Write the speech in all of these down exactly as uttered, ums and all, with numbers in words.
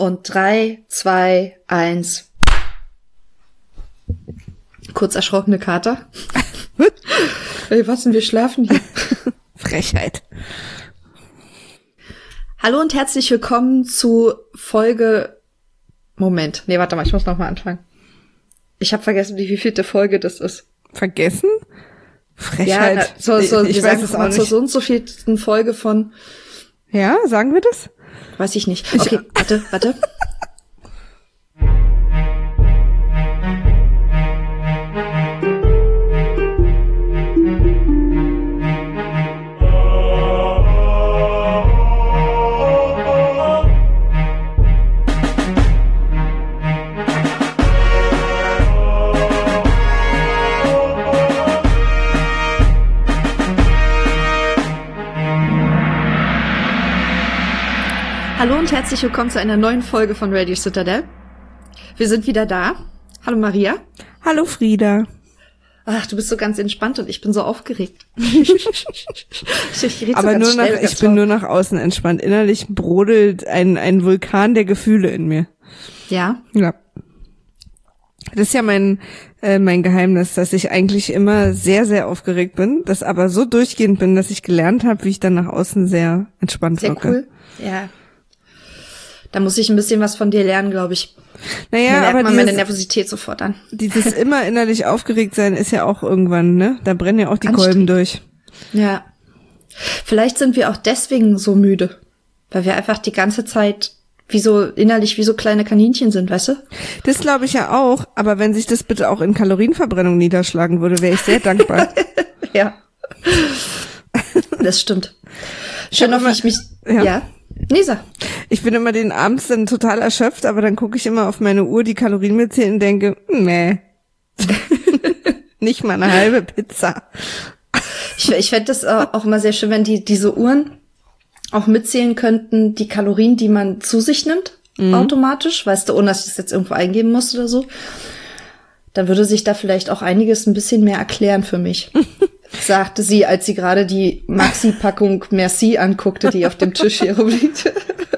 Und drei, zwei, eins. Kurz erschrockene Kater. Ey, was denn, wir schlafen hier. Frechheit. Hallo und herzlich willkommen zu Folge... Moment, nee, warte mal, ich muss noch mal anfangen. Ich habe vergessen, wie wievielte Folge das ist. Vergessen? Frechheit. Ja, so, so, ich, ich wir weiß sagen es auch mal nicht. zur so und so vielten Folge von... Ja, sagen wir das? Weiß ich nicht. Okay, ich, warte, warte. Hallo und herzlich willkommen zu einer neuen Folge von Radio Citadel. Wir sind wieder da. Hallo Maria. Hallo Frieda. Ach, du bist so ganz entspannt und ich bin so aufgeregt. ich rede Aber so ganz nur nach, schnell, ich bin nur nach außen entspannt. Innerlich brodelt ein, ein Vulkan der Gefühle in mir. Ja? Ja. Das ist ja mein, äh, mein Geheimnis, dass ich eigentlich immer sehr, sehr aufgeregt bin, das aber so durchgehend bin, dass ich gelernt habe, wie ich dann nach außen sehr entspannt Sehr wirke. cool. Ja. Da muss ich ein bisschen was von dir lernen, glaube ich. Naja, da merkt aber man dieses, meine Nervosität sofort an. Dieses immer innerlich aufgeregt sein ist ja auch irgendwann, ne? Da brennen ja auch die Kolben durch. Ja. Vielleicht sind wir auch deswegen so müde, weil wir einfach die ganze Zeit wie so innerlich wie so kleine Kaninchen sind, weißt du? Das glaube ich ja auch, aber wenn sich das bitte auch in Kalorienverbrennung niederschlagen würde, wäre ich sehr dankbar. Ja. Das stimmt. Schön, wie ich mich, ja. ja. Lisa. Ich bin immer den abends dann total erschöpft, aber dann gucke ich immer auf meine Uhr, die Kalorien mitzählen und denke, nee. Nicht mal eine halbe Pizza. Ich, ich fände das auch immer sehr schön, wenn die diese Uhren auch mitzählen könnten, die Kalorien, die man zu sich nimmt, mhm. automatisch, weißt du, ohne dass ich das jetzt irgendwo eingeben muss oder so. Dann würde sich da vielleicht auch einiges ein bisschen mehr erklären für mich. Sagte sie, als sie gerade die Maxi-Packung Merci anguckte, die auf dem Tisch hier rumliegt.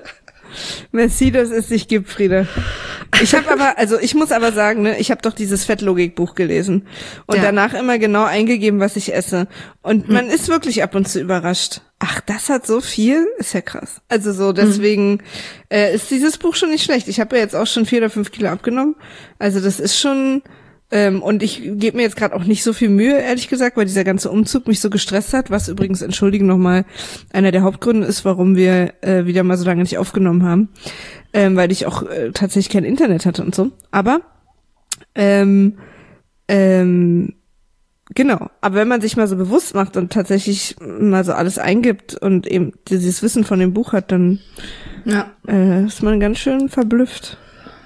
Merci, dass es dich gibt, Frieda. Ich habe aber, also ich muss aber sagen, ne, ich habe doch dieses Fettlogikbuch gelesen und ja. danach immer genau eingegeben, was ich esse. Und man mhm. ist wirklich ab und zu überrascht. Ach, das hat so viel? Ist ja krass. Also so, deswegen mhm. äh, ist dieses Buch schon nicht schlecht. Ich habe ja jetzt auch schon vier oder fünf Kilo abgenommen. Also das ist schon... Ähm, und ich gebe mir jetzt gerade auch nicht so viel Mühe, ehrlich gesagt, weil dieser ganze Umzug mich so gestresst hat, was übrigens, entschuldigen nochmal, einer der Hauptgründe ist, warum wir äh, wieder mal so lange nicht aufgenommen haben, ähm, weil ich auch äh, tatsächlich kein Internet hatte und so. Aber, ähm, ähm, genau, aber wenn man sich mal so bewusst macht und tatsächlich mal so alles eingibt und eben dieses Wissen von dem Buch hat, dann ja. äh, ist man ganz schön verblüfft.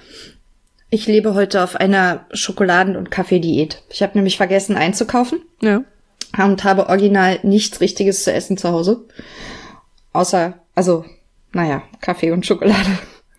Ich lebe heute auf einer Schokoladen- und Kaffee-Diät. Ich habe nämlich vergessen einzukaufen. Ja. Und habe original nichts Richtiges zu essen zu Hause. Außer, also, naja, Kaffee und Schokolade.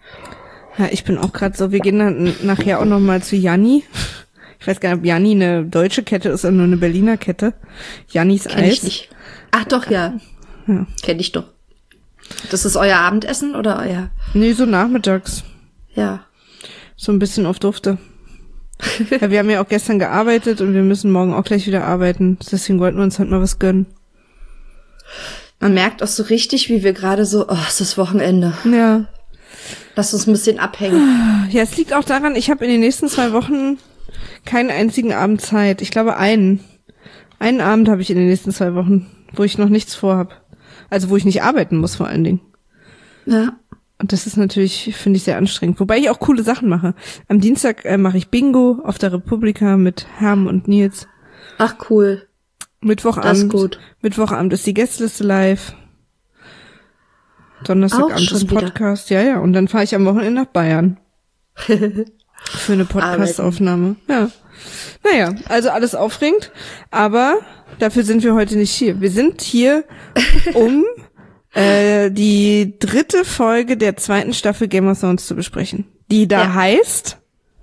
Ja, ich bin auch gerade so, wir gehen dann nachher auch noch mal zu Janni. Ich weiß gar nicht, ob Janni eine deutsche Kette ist oder nur eine Berliner Kette. Jannis Eis. Kenn ich nicht. Ach doch, ja. ja. Kenn ich doch. Das ist euer Abendessen oder euer? Nee, so nachmittags. Ja. So ein bisschen auf Dufte. Ja, wir haben ja auch gestern gearbeitet und wir müssen morgen auch gleich wieder arbeiten. Deswegen wollten wir uns halt mal was gönnen. Man merkt auch so richtig, wie wir gerade so, oh, es ist Wochenende. Ja. Lass uns ein bisschen abhängen. Ja, es liegt auch daran, ich habe in den nächsten zwei Wochen keinen einzigen Abend Zeit. Ich glaube einen. Einen Abend habe ich in den nächsten zwei Wochen, wo ich noch nichts vorhab. Also wo ich nicht arbeiten muss vor allen Dingen. Ja. Und das ist natürlich, finde ich, sehr anstrengend. Wobei ich auch coole Sachen mache. Am Dienstag äh, mache ich Bingo auf der Republika mit Herm und Nils. Ach, cool. Mittwochabend. Das ist gut. Mittwochabend ist die Gästeliste live. Donnerstagabend ist Podcast. Ja, ja. Und dann fahre ich am Wochenende nach Bayern. Für eine Podcast-Aufnahme. Ja. Naja, also alles aufregend. Aber dafür sind wir heute nicht hier. Wir sind hier, um... Äh, die dritte Folge der zweiten Staffel Game of Thrones zu besprechen. Die da ja. heißt?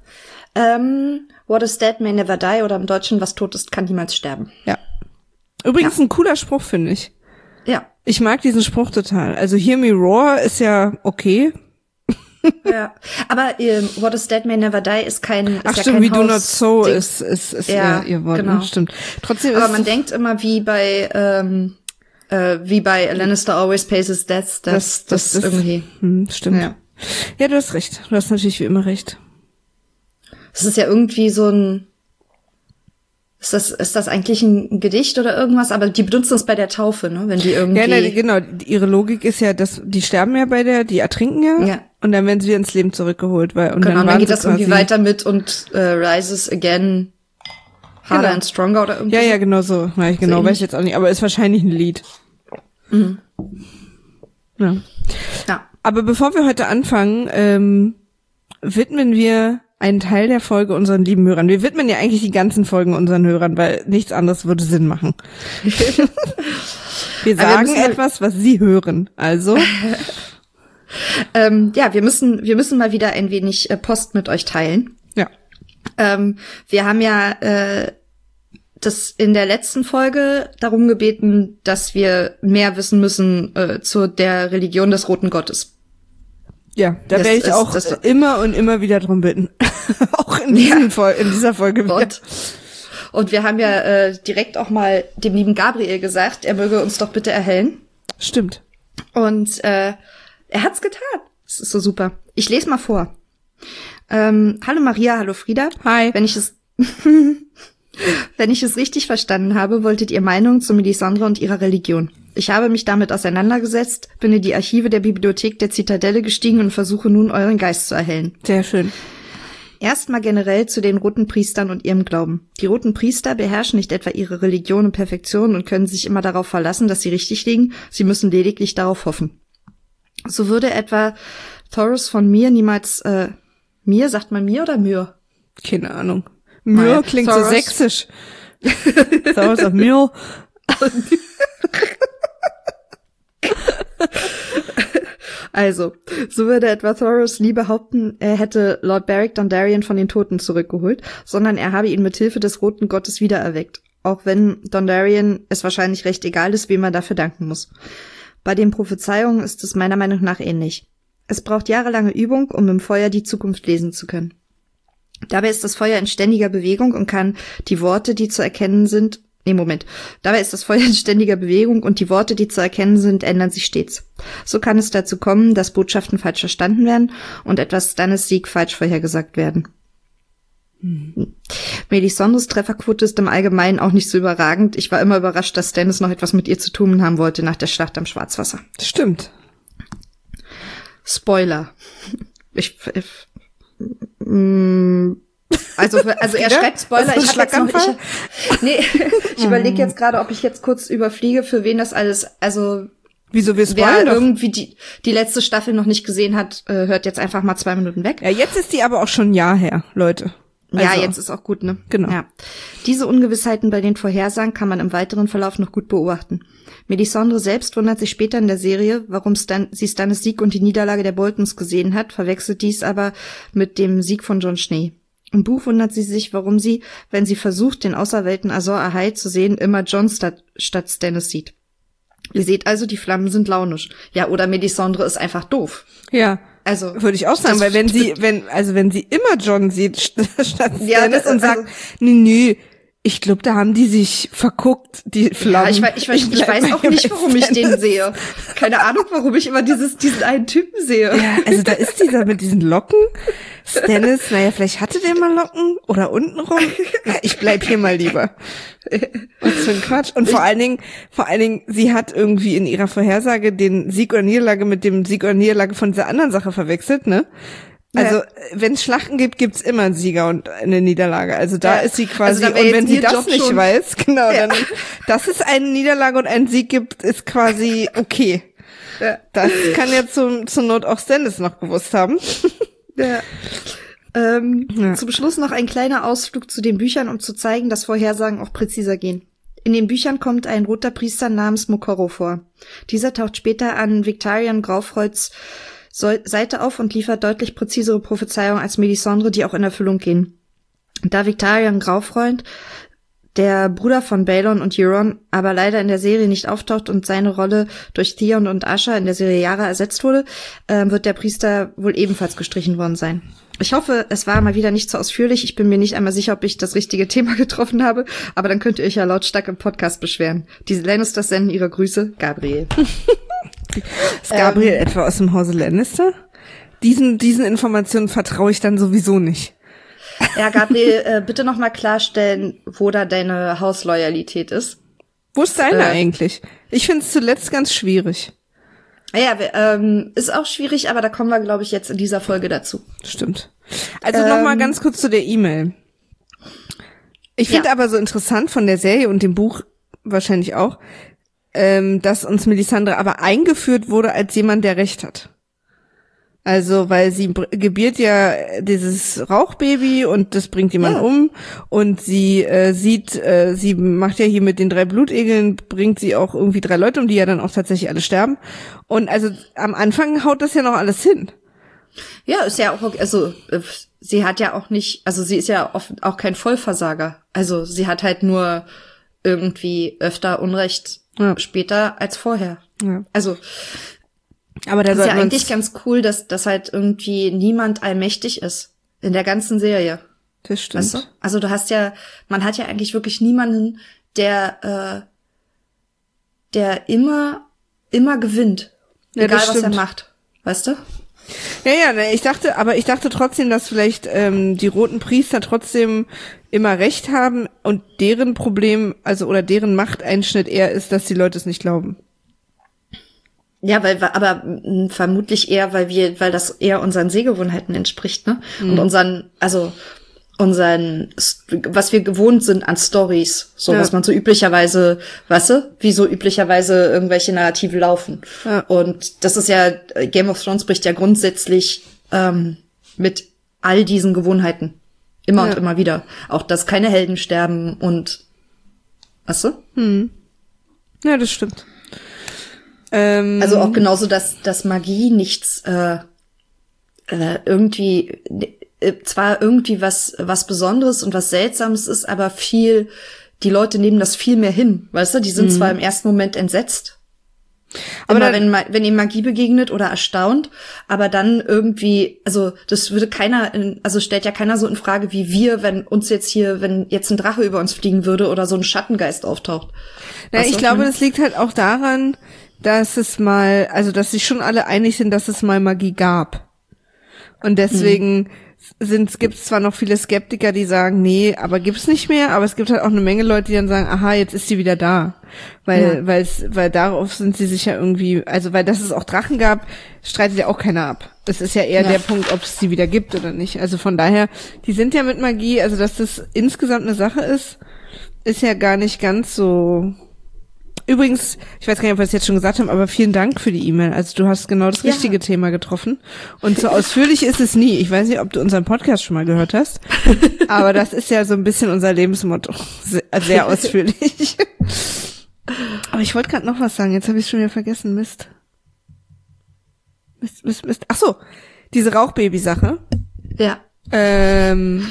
Ähm, What is dead may never die oder im Deutschen, was tot ist, kann niemals sterben. Ja. Übrigens ja. ein cooler Spruch, finde ich. Ja. Ich mag diesen Spruch total. Also Hear Me Roar ist ja okay. Ja, aber ähm, What is Dead May Never Die ist kein ist Ach ja stimmt, kein We Do Not Haus- So Ding. ist, ist, ist Ja, ihr, ihr Wort, genau. ne? Stimmt. Trotzdem Aber ist man denkt immer wie bei ähm, äh, wie bei A Lannister Always Pays His Debts, das, das, das ist irgendwie. Hm, stimmt. Ja. Ja, du hast recht. Du hast natürlich wie immer recht. Das ist ja irgendwie so ein Ist das, ist das eigentlich ein Gedicht oder irgendwas? Aber die benutzen es bei der Taufe, ne? Wenn die irgendwie. Ja, nein, genau. Ihre Logik ist ja, dass die sterben ja bei der, die ertrinken ja. Ja. Und dann werden sie wieder ins Leben zurückgeholt, weil und genau, dann, und dann waren geht sie das irgendwie quasi- weiter mit und äh, rises again harder Genau. and stronger oder irgendwie. Ja, so. ja, genau so. Ja, ich genau, So weiß ich jetzt auch nicht, aber ist wahrscheinlich ein Lied. Mhm. Ja. Ja. Aber bevor wir heute anfangen, ähm, widmen wir einen Teil der Folge unseren lieben Hörern. Wir widmen ja eigentlich die ganzen Folgen unseren Hörern, weil nichts anderes würde Sinn machen. Wir Aber wir sagen müssen- etwas, was sie hören. Also, Ähm, ja, wir müssen, wir müssen mal wieder ein wenig äh, Post mit euch teilen. ja. Ähm, wir haben ja äh, das in der letzten Folge darum gebeten, dass wir mehr wissen müssen äh, zu der Religion des Roten Gottes. Ja, da Das werde ich ist- auch das- immer und immer wieder drum bitten. Auch in, diesen Ja. Fol- in dieser Folge wieder. Und, und wir haben ja äh, direkt auch mal dem lieben Gabriel gesagt, er möge uns doch bitte erhellen. Stimmt. Und äh, er hat's getan. Das ist so super. Ich lese mal vor. Ähm, hallo Maria, hallo Frieda. Hi. Wenn ich es Wenn ich es richtig verstanden habe, wolltet ihr Meinung zu Melisandre und ihrer Religion. Ich habe mich damit auseinandergesetzt, bin in die Archive der Bibliothek der Zitadelle gestiegen und versuche nun, euren Geist zu erhellen. Sehr schön. Erstmal generell zu den roten Priestern und ihrem Glauben. Die roten Priester beherrschen nicht etwa ihre Religion in Perfektion und können sich immer darauf verlassen, dass sie richtig liegen, sie müssen lediglich darauf hoffen. So würde etwa Thoros von Mir niemals, äh, Mir, sagt man Mir oder Myr? Keine Ahnung. Myr Naja, klingt Thoros. so sächsisch. Thoros auf Myr. Also, so würde etwa Thoros nie behaupten, er hätte Lord Beric Dondarrion von den Toten zurückgeholt, sondern er habe ihn mit Hilfe des Roten Gottes wiedererweckt, auch wenn Dondarrion es wahrscheinlich recht egal ist, wem er dafür danken muss. Bei den Prophezeiungen ist es meiner Meinung nach ähnlich. Es braucht jahrelange Übung, um im Feuer die Zukunft lesen zu können. Dabei ist das Feuer in ständiger Bewegung und kann die Worte, die zu erkennen sind, nee, Moment. Dabei ist das Feuer in ständiger Bewegung und die Worte, die zu erkennen sind, ändern sich stets. So kann es dazu kommen, dass Botschaften falsch verstanden werden und etwas Stannis Sieg falsch vorhergesagt werden. Hm. Melisandres Trefferquote ist im Allgemeinen auch nicht so überragend. Ich war immer überrascht, dass Stannis noch etwas mit ihr zu tun haben wollte nach der Schlacht am Schwarzwasser. Stimmt. Spoiler. Ich, ich mm, also, also er schreibt Spoiler. Also Ich habe jetzt noch, Schlaganfall? ich, nee, ich überlege jetzt gerade, ob ich jetzt kurz überfliege, für wen das alles, also Wieso wir wer spoilern doch? irgendwie die, die letzte Staffel noch nicht gesehen hat, äh, hört jetzt einfach mal zwei Minuten weg. Ja, jetzt ist die aber auch schon ein Jahr her, Leute. Ja, Also, jetzt ist auch gut, ne? Genau. Ja. Diese Ungewissheiten bei den Vorhersagen kann man im weiteren Verlauf noch gut beobachten. Melisandre selbst wundert sich später in der Serie, warum Stan sie Stannis Sieg und die Niederlage der Boltons gesehen hat, verwechselt dies aber mit dem Sieg von Jon Schnee. Im Buch wundert sie sich, warum sie, wenn sie versucht, den Auserwählten Azor Ahai zu sehen, immer Jon statt, statt Stannis sieht. Ihr seht also, die Flammen sind launisch. Ja, oder Melisandre ist einfach doof. Ja. Also Würde ich auch sagen, das- weil wenn sie, wenn, also wenn sie immer John sieht st- statt Ja, Stannis das- und sagt, also- nee, nee, ich glaube, da haben die sich verguckt, die Flammen. Ja, ich, weiß- ich, weiß- ich bleib weiß mal auch hier nicht, bei warum ich den Stannis. sehe. Keine Ahnung, warum ich immer dieses, diesen einen Typen sehe. Ja, also da ist dieser mit diesen Locken. Stannis, naja, vielleicht hatte der mal Locken oder untenrum. Na, ich bleib hier mal lieber. Was für ein Quatsch. Und vor allen Dingen, vor allen Dingen, sie hat irgendwie in ihrer Vorhersage den Sieg oder Niederlage mit dem Sieg oder Niederlage von dieser anderen Sache verwechselt, ne? Also, Ja. wenn es Schlachten gibt, gibt's immer einen Sieger und eine Niederlage. Also da Ja. ist sie quasi, Also da wär und jetzt wenn sie ihr das Job nicht schon- weiß, genau, Ja. dann, dass es eine Niederlage und einen Sieg gibt, ist quasi okay. Ja. Das kann ja zum, zur Not auch Stannis noch gewusst haben. Ja. Ähm, Ja. Zum Schluss noch ein kleiner Ausflug zu den Büchern, um zu zeigen, dass Vorhersagen auch präziser gehen. In den Büchern kommt ein roter Priester namens Mokorro vor. Dieser taucht später an Victarion Graufreuz Sol- Seite auf und liefert deutlich präzisere Prophezeiungen als Melisandre, die auch in Erfüllung gehen. Da Victarion Graufreund der Bruder von Balon und Euron, aber leider in der Serie nicht auftaucht und seine Rolle durch Theon und Asha in der Serie Yara ersetzt wurde, äh, wird der Priester wohl ebenfalls gestrichen worden sein. Ich hoffe, es war mal wieder nicht so ausführlich. Ich bin mir nicht einmal sicher, ob ich das richtige Thema getroffen habe, aber dann könnt ihr euch ja lautstark im Podcast beschweren. Die Lannisters senden ihre Grüße, Gabriel. Ist Gabriel ähm, etwa aus dem Hause Lannister? Diesen, diesen Informationen vertraue ich dann sowieso nicht. Ja, Gabriel, äh, bitte noch mal klarstellen, wo da deine Hausloyalität ist. Wo ist deine äh, eigentlich? Ich finde es zuletzt ganz schwierig. Ja, ähm, ist auch schwierig, aber da kommen wir, glaube ich, jetzt in dieser Folge dazu. Stimmt. Also ähm, noch mal ganz kurz zu der E-Mail. Ich finde ja. aber so interessant von der Serie und dem Buch wahrscheinlich auch, ähm, dass uns Melisandre aber eingeführt wurde als jemand, der Recht hat. Also, weil sie gebiert ja dieses Rauchbaby und das bringt jemanden ja. um und sie äh, sieht, äh, sie macht ja hier mit den drei Blutegeln, bringt sie auch irgendwie drei Leute um, die ja dann auch tatsächlich alle sterben. Und also am Anfang haut das ja noch alles hin. Ja, ist ja auch, okay. Also sie hat ja auch nicht, also sie ist ja oft auch kein Vollversager. Also sie hat halt nur irgendwie öfter Unrecht ja. später als vorher. Ja. Also aber da ist ja eigentlich ganz cool, dass, dass halt irgendwie niemand allmächtig ist in der ganzen Serie. Das stimmt. Weißt du? Also du hast ja, man hat ja eigentlich wirklich niemanden, der, äh, der immer, immer gewinnt. Ja, egal was er macht. Weißt du? Ja, ja, ne, ich dachte, aber ich dachte trotzdem, dass vielleicht ähm, die roten Priester trotzdem immer recht haben und deren Problem, also oder deren Machteinschnitt eher ist, dass die Leute es nicht glauben. Ja, weil aber mh, vermutlich eher, weil wir, weil das eher unseren Sehgewohnheiten entspricht, ne? Mhm. Und unseren, also unseren, was wir gewohnt sind an Stories, so ja. was man so üblicherweise, weißt du, wie so üblicherweise irgendwelche Narrative laufen. Ja. Und das ist ja, Game of Thrones bricht ja grundsätzlich ähm, mit all diesen Gewohnheiten immer ja. und immer wieder. Auch, dass keine Helden sterben und, weißt du? Mhm. Ja, das stimmt. Ähm, also auch genauso, dass, dass Magie nichts äh, äh, irgendwie äh, zwar irgendwie was was Besonderes und was Seltsames ist, aber viel, die Leute nehmen das viel mehr hin, weißt du? Die sind mhm. zwar im ersten Moment entsetzt, aber immer, dann, wenn wenn ihnen Magie begegnet oder erstaunt, aber dann irgendwie, also das würde keiner, in, also stellt ja keiner so in Frage wie wir, wenn uns jetzt hier, wenn jetzt ein Drache über uns fliegen würde oder so ein Schattengeist auftaucht. Na, ich glaube, das liegt halt auch daran, dass es mal, also dass sich schon alle einig sind, dass es mal Magie gab. Und deswegen hm. sind, gibt's zwar noch viele Skeptiker, die sagen, nee, aber gibt's nicht mehr, aber es gibt halt auch eine Menge Leute, die dann sagen, aha, jetzt ist sie wieder da. Weil, ja. weil's, weil darauf sind sie sich ja irgendwie, also weil dass es auch Drachen gab, streitet ja auch keiner ab. Es ist ja eher ja. der Punkt, ob es sie wieder gibt oder nicht. Also von daher, die sind ja mit Magie, also dass das insgesamt eine Sache ist, ist ja gar nicht ganz so. Übrigens, ich weiß gar nicht, ob wir es jetzt schon gesagt haben, aber vielen Dank für die E-Mail. Also du hast genau das richtige ja. Thema getroffen. Und so ausführlich ist es nie. Ich weiß nicht, ob du unseren Podcast schon mal gehört hast, aber das ist ja so ein bisschen unser Lebensmotto. Sehr, sehr ausführlich. Aber ich wollte gerade noch was sagen. Jetzt habe ich es schon wieder vergessen. Mist. Mist, Mist, Mist. Ach so, diese Rauchbaby-Sache. Ja. Ähm,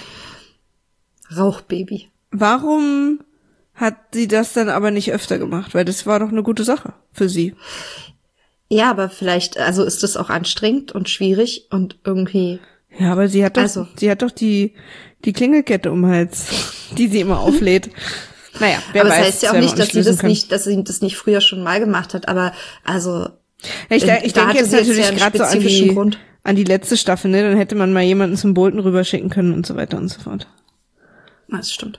Rauchbaby. Warum hat sie das dann aber nicht öfter gemacht? Weil das war doch eine gute Sache für sie. Ja, aber vielleicht, also ist das auch anstrengend und schwierig und irgendwie. Ja, aber sie hat doch, also. sie hat doch die, die Klingelkette um den Hals, die sie immer auflädt. Naja, wer aber weiß. Aber das heißt ja auch nicht, dass sie das können. nicht, dass sie das nicht früher schon mal gemacht hat, aber also. Ja, ich, ich da denke jetzt natürlich gerade so an die, Grund. an die letzte Staffel, ne? Dann hätte man mal jemanden zum Bolton rüberschicken können und so weiter und so fort. Das stimmt.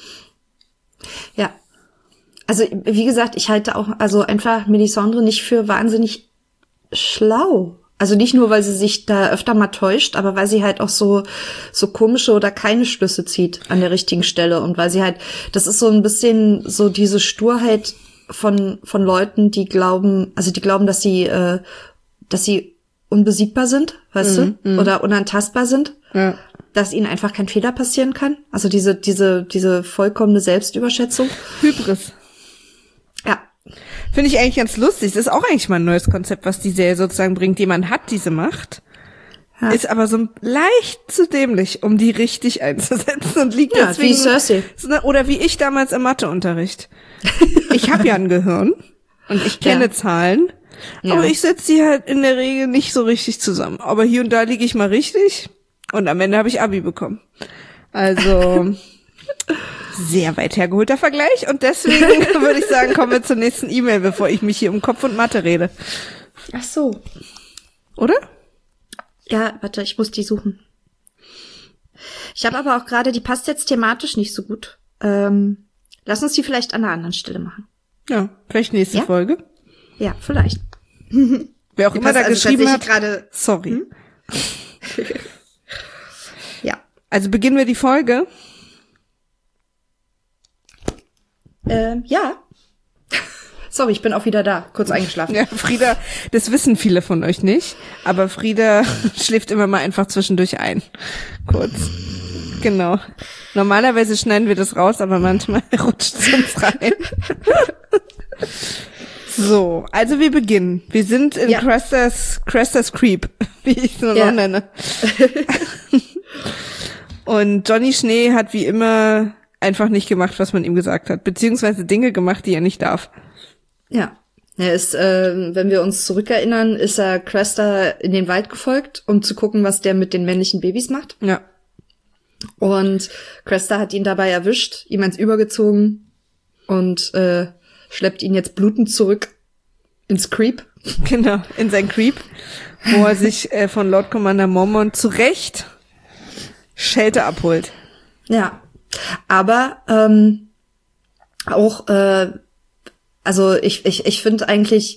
Ja, also wie gesagt, ich halte auch also einfach Melisandre nicht für wahnsinnig schlau. Also nicht nur, weil sie sich da öfter mal täuscht, aber weil sie halt auch so so komische oder keine Schlüsse zieht an der richtigen Stelle und weil sie halt, das ist so ein bisschen so diese Sturheit von von Leuten, die glauben, also die glauben, dass sie äh, dass sie unbesiegbar sind, weißt mhm, du, oder unantastbar sind. Ja. Dass ihnen einfach kein Fehler passieren kann. Also diese, diese, diese vollkommene Selbstüberschätzung. Hybris. Ja. Finde ich eigentlich ganz lustig. Das ist auch eigentlich mal ein neues Konzept, was die Serie sozusagen bringt. Jemand hat diese Macht. Ja. Ist aber so leicht zu dämlich, um die richtig einzusetzen und liegt ja, deswegen... wie Cersei. Oder wie ich damals im Matheunterricht. Ich habe ja ein Gehirn und ich kenne ja. Zahlen, ja. aber ich setze die halt in der Regel nicht so richtig zusammen. Aber hier und da liege ich mal richtig und am Ende habe ich Abi bekommen. Also sehr weit hergeholter Vergleich und deswegen würde ich sagen, kommen wir zur nächsten E-Mail, bevor ich mich hier um Kopf und Mathe rede. Ach so. Oder? Ja, warte, ich muss die suchen. Ich habe aber auch gerade, die passt jetzt thematisch nicht so gut. Ähm, lass uns die vielleicht an einer anderen Stelle machen. Ja, vielleicht nächste ja? Folge. Ja, vielleicht. Wer auch immer da also geschrieben hat, grade, sorry. Hm? Ja. Also beginnen wir die Folge. Ähm, ja. Sorry, ich bin auch wieder da, kurz eingeschlafen. Ja, Frieda, das wissen viele von euch nicht, aber Frieda schläft immer mal einfach zwischendurch ein. Kurz. Genau. Normalerweise schneiden wir das raus, aber manchmal rutscht es uns rein. So, also wir beginnen. Wir sind in ja. Craster's, Craster's Creep, wie ich es nur ja. noch nenne. Und Johnny Schnee hat wie immer einfach nicht gemacht, was man ihm gesagt hat, beziehungsweise Dinge gemacht, die er nicht darf. Ja, er ist, äh, wenn wir uns zurückerinnern, ist er Craster in den Wald gefolgt, um zu gucken, was der mit den männlichen Babys macht. Ja. Und Craster hat ihn dabei erwischt, ihm eins übergezogen und äh, schleppt ihn jetzt blutend zurück ins Creep. Genau, in sein Creep, wo er sich äh, von Lord Commander Mormont zu Recht Schelte abholt. Ja, aber ähm, auch äh, Also ich ich ich finde eigentlich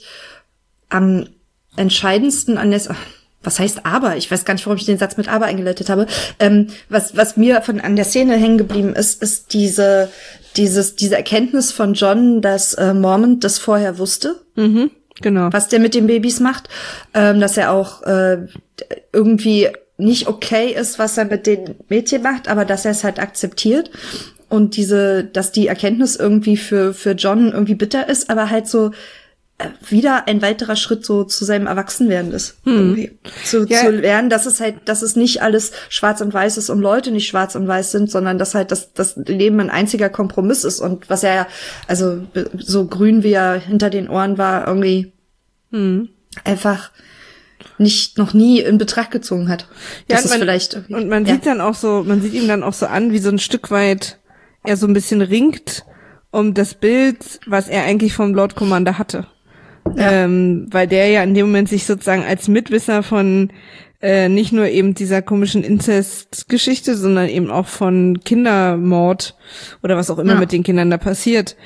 am entscheidendsten an der, was heißt aber? Ich weiß gar nicht, warum ich den Satz mit aber eingeleitet habe. Ähm, was was mir von an der Szene hängen geblieben ist, ist diese dieses diese Erkenntnis von Jon, dass äh, Mormont das vorher wusste. Mhm, genau. Was der mit den Babys macht, ähm, dass er auch äh, irgendwie nicht okay ist, was er mit den Mädchen macht, aber dass er es halt akzeptiert. Und diese, dass die Erkenntnis irgendwie für für Jon irgendwie bitter ist, aber halt so äh, wieder ein weiterer Schritt so zu seinem Erwachsenwerden ist. Hm. Irgendwie. Zu, ja. zu lernen, dass es halt, dass es nicht alles schwarz und weiß ist und Leute nicht schwarz und weiß sind, sondern dass halt das, das Leben ein einziger Kompromiss ist. Und was er, also so grün wie er hinter den Ohren war, irgendwie hm. einfach nicht noch nie in Betracht gezogen hat. Ja, das ist man, vielleicht und man ja. sieht dann auch so, man sieht ihm dann auch so an, wie so ein Stück weit er so ein bisschen ringt um das Bild, was er eigentlich vom Lord Commander hatte. Ja. Ähm, weil der ja in dem Moment sich sozusagen als Mitwisser von äh, nicht nur eben dieser komischen Inzest-Geschichte, sondern eben auch von Kindermord oder was auch immer ja. mit den Kindern da passiert,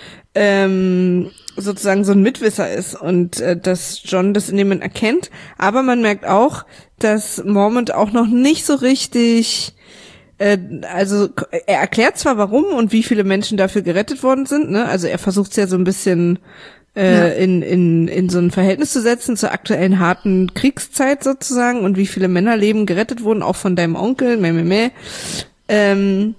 ähm, sozusagen so ein Mitwisser ist und äh, dass Jon das in dem Moment erkennt. Aber man merkt auch, dass Mormont auch noch nicht so richtig, äh, also er erklärt zwar warum und wie viele Menschen dafür gerettet worden sind, ne? Also er versucht es ja so ein bisschen äh, ja. in in in so ein Verhältnis zu setzen zur aktuellen harten Kriegszeit sozusagen und wie viele Männerleben gerettet wurden, auch von deinem Onkel, meh, meh, meh. Ähm,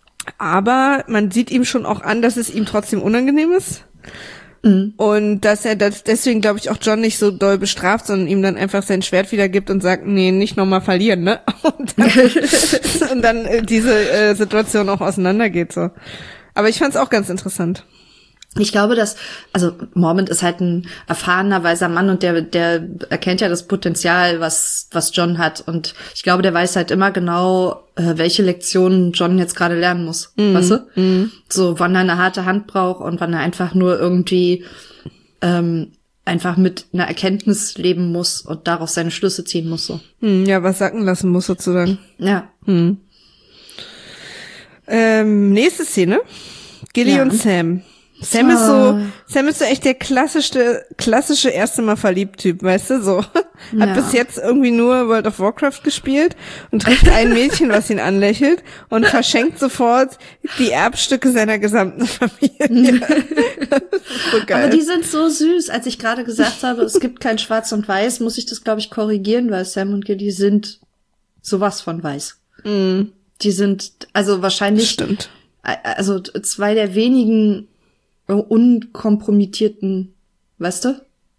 aber man sieht ihm schon auch an, dass es ihm trotzdem unangenehm ist. Mhm. Und dass er das deswegen, glaube ich, auch Jon nicht so doll bestraft, sondern ihm dann einfach sein Schwert wiedergibt und sagt, nee, nicht nochmal verlieren, ne? Und dann, und dann äh, diese äh, Situation auch auseinandergeht, so. Aber ich fand's auch ganz interessant. Ich glaube, dass, also Mormont ist halt ein erfahrener, weiser Mann und der der erkennt ja das Potenzial, was was Jon hat. Und ich glaube, der weiß halt immer genau, äh, welche Lektionen Jon jetzt gerade lernen muss. Mm, weißt du? Mm. So, wann er eine harte Hand braucht und wann er einfach nur irgendwie ähm, einfach mit einer Erkenntnis leben muss und daraus seine Schlüsse ziehen muss. So. Mm, ja, was sacken lassen muss sozusagen. Ja. Mm. Ähm, nächste Szene. Gilly ja. und Sam. Sam ist so, Sam ist so echt der klassische, klassische erste Mal verliebt Typ, weißt du, so. Hat ja. bis jetzt irgendwie nur World of Warcraft gespielt und trifft ein Mädchen, was ihn anlächelt und verschenkt sofort die Erbstücke seiner gesamten Familie. Das ist so geil. Aber die sind so süß. Als ich gerade gesagt habe, es gibt kein Schwarz und Weiß, muss ich das, glaube ich, korrigieren, weil Sam und Gilly sind sowas von weiß. Mm. Die sind, also wahrscheinlich, Stimmt. also zwei der wenigen unkompromittierten, weißt du?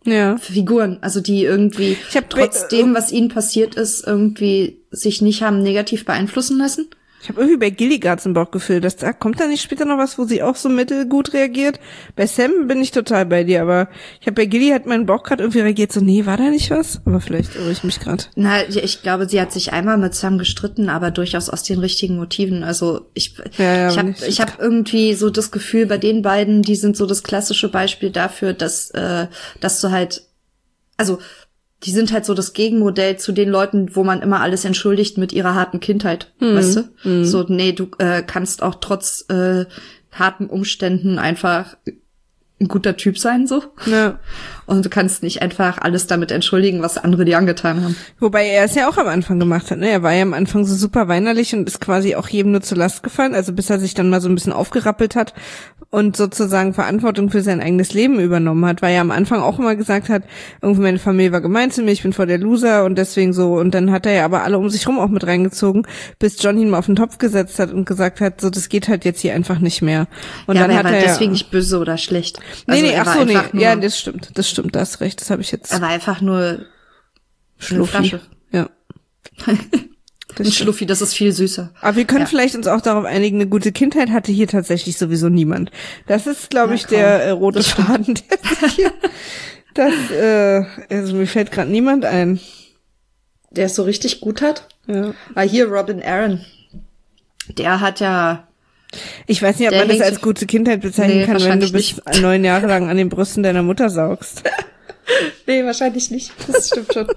ja. Figuren, also die irgendwie ich hab, trotzdem, was ihnen passiert ist, irgendwie sich nicht haben negativ beeinflussen lassen. Ich habe irgendwie bei Gilligards ein Bauchgefühl, dass da kommt da nicht später noch was, wo sie auch so mittelgut reagiert. Bei Sam bin ich total bei dir, aber ich habe bei Gilly hat mein Bauch gerade irgendwie reagiert, so nee, war da nicht was? Aber vielleicht irre ich mich gerade. Na, ich glaube, sie hat sich einmal mit Sam gestritten, aber durchaus aus den richtigen Motiven. Also ich, ja, ja, ich habe, ich habe irgendwie so das Gefühl, bei den beiden, die sind so das klassische Beispiel dafür, dass, äh, dass du halt, also die sind halt so das Gegenmodell zu den Leuten, wo man immer alles entschuldigt mit ihrer harten Kindheit, hm. weißt du? Hm. So, nee, du äh, kannst auch trotz äh, harten Umständen einfach ein guter Typ sein, so. Ja. Und du kannst nicht einfach alles damit entschuldigen, was andere dir angetan haben. Wobei er es ja auch am Anfang gemacht hat, ne? Er war ja am Anfang so super weinerlich und ist quasi auch jedem nur zur Last gefallen, also bis er sich dann mal so ein bisschen aufgerappelt hat und sozusagen Verantwortung für sein eigenes Leben übernommen hat, weil er am Anfang auch immer gesagt hat, irgendwie meine Familie war gemein zu mir, ich bin voll der Loser und deswegen so, und dann hat er ja aber alle um sich rum auch mit reingezogen, bis John ihn mal auf den Topf gesetzt hat und gesagt hat, so, das geht halt jetzt hier einfach nicht mehr. Und ja, dann aber hat er war er deswegen ja, nicht böse oder schlecht. Nee, Also nee, er ach war so, nee, nur, ja, das stimmt, das stimmt, da hast recht, das habe ich jetzt. Er war einfach nur Schluffi. eine Flasche. Ja. Das ein Schluffi, das ist viel süßer. Aber wir können ja. vielleicht uns auch darauf einigen, eine gute Kindheit hatte hier tatsächlich sowieso niemand. Das ist, glaube ja, ich, kaum. der äh, rote das Faden, der sich hier, das, äh, also mir fällt gerade niemand ein. Der es so richtig gut hat? Ja. Ah, hier Robin Aaron. Der hat ja... Ich weiß nicht, ob man das als gute Kindheit bezeichnen nee, kann, wenn du bis nicht. neun Jahre lang an den Brüsten deiner Mutter saugst. Nee, wahrscheinlich nicht. Das stimmt schon.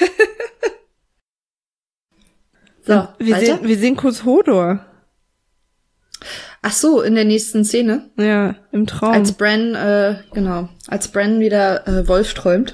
So, wir sehen, wir sehen kurz Hodor. Ach so, in der nächsten Szene. Ja, im Traum. Als Bran, äh, genau, als Bran wieder äh, Wolf träumt.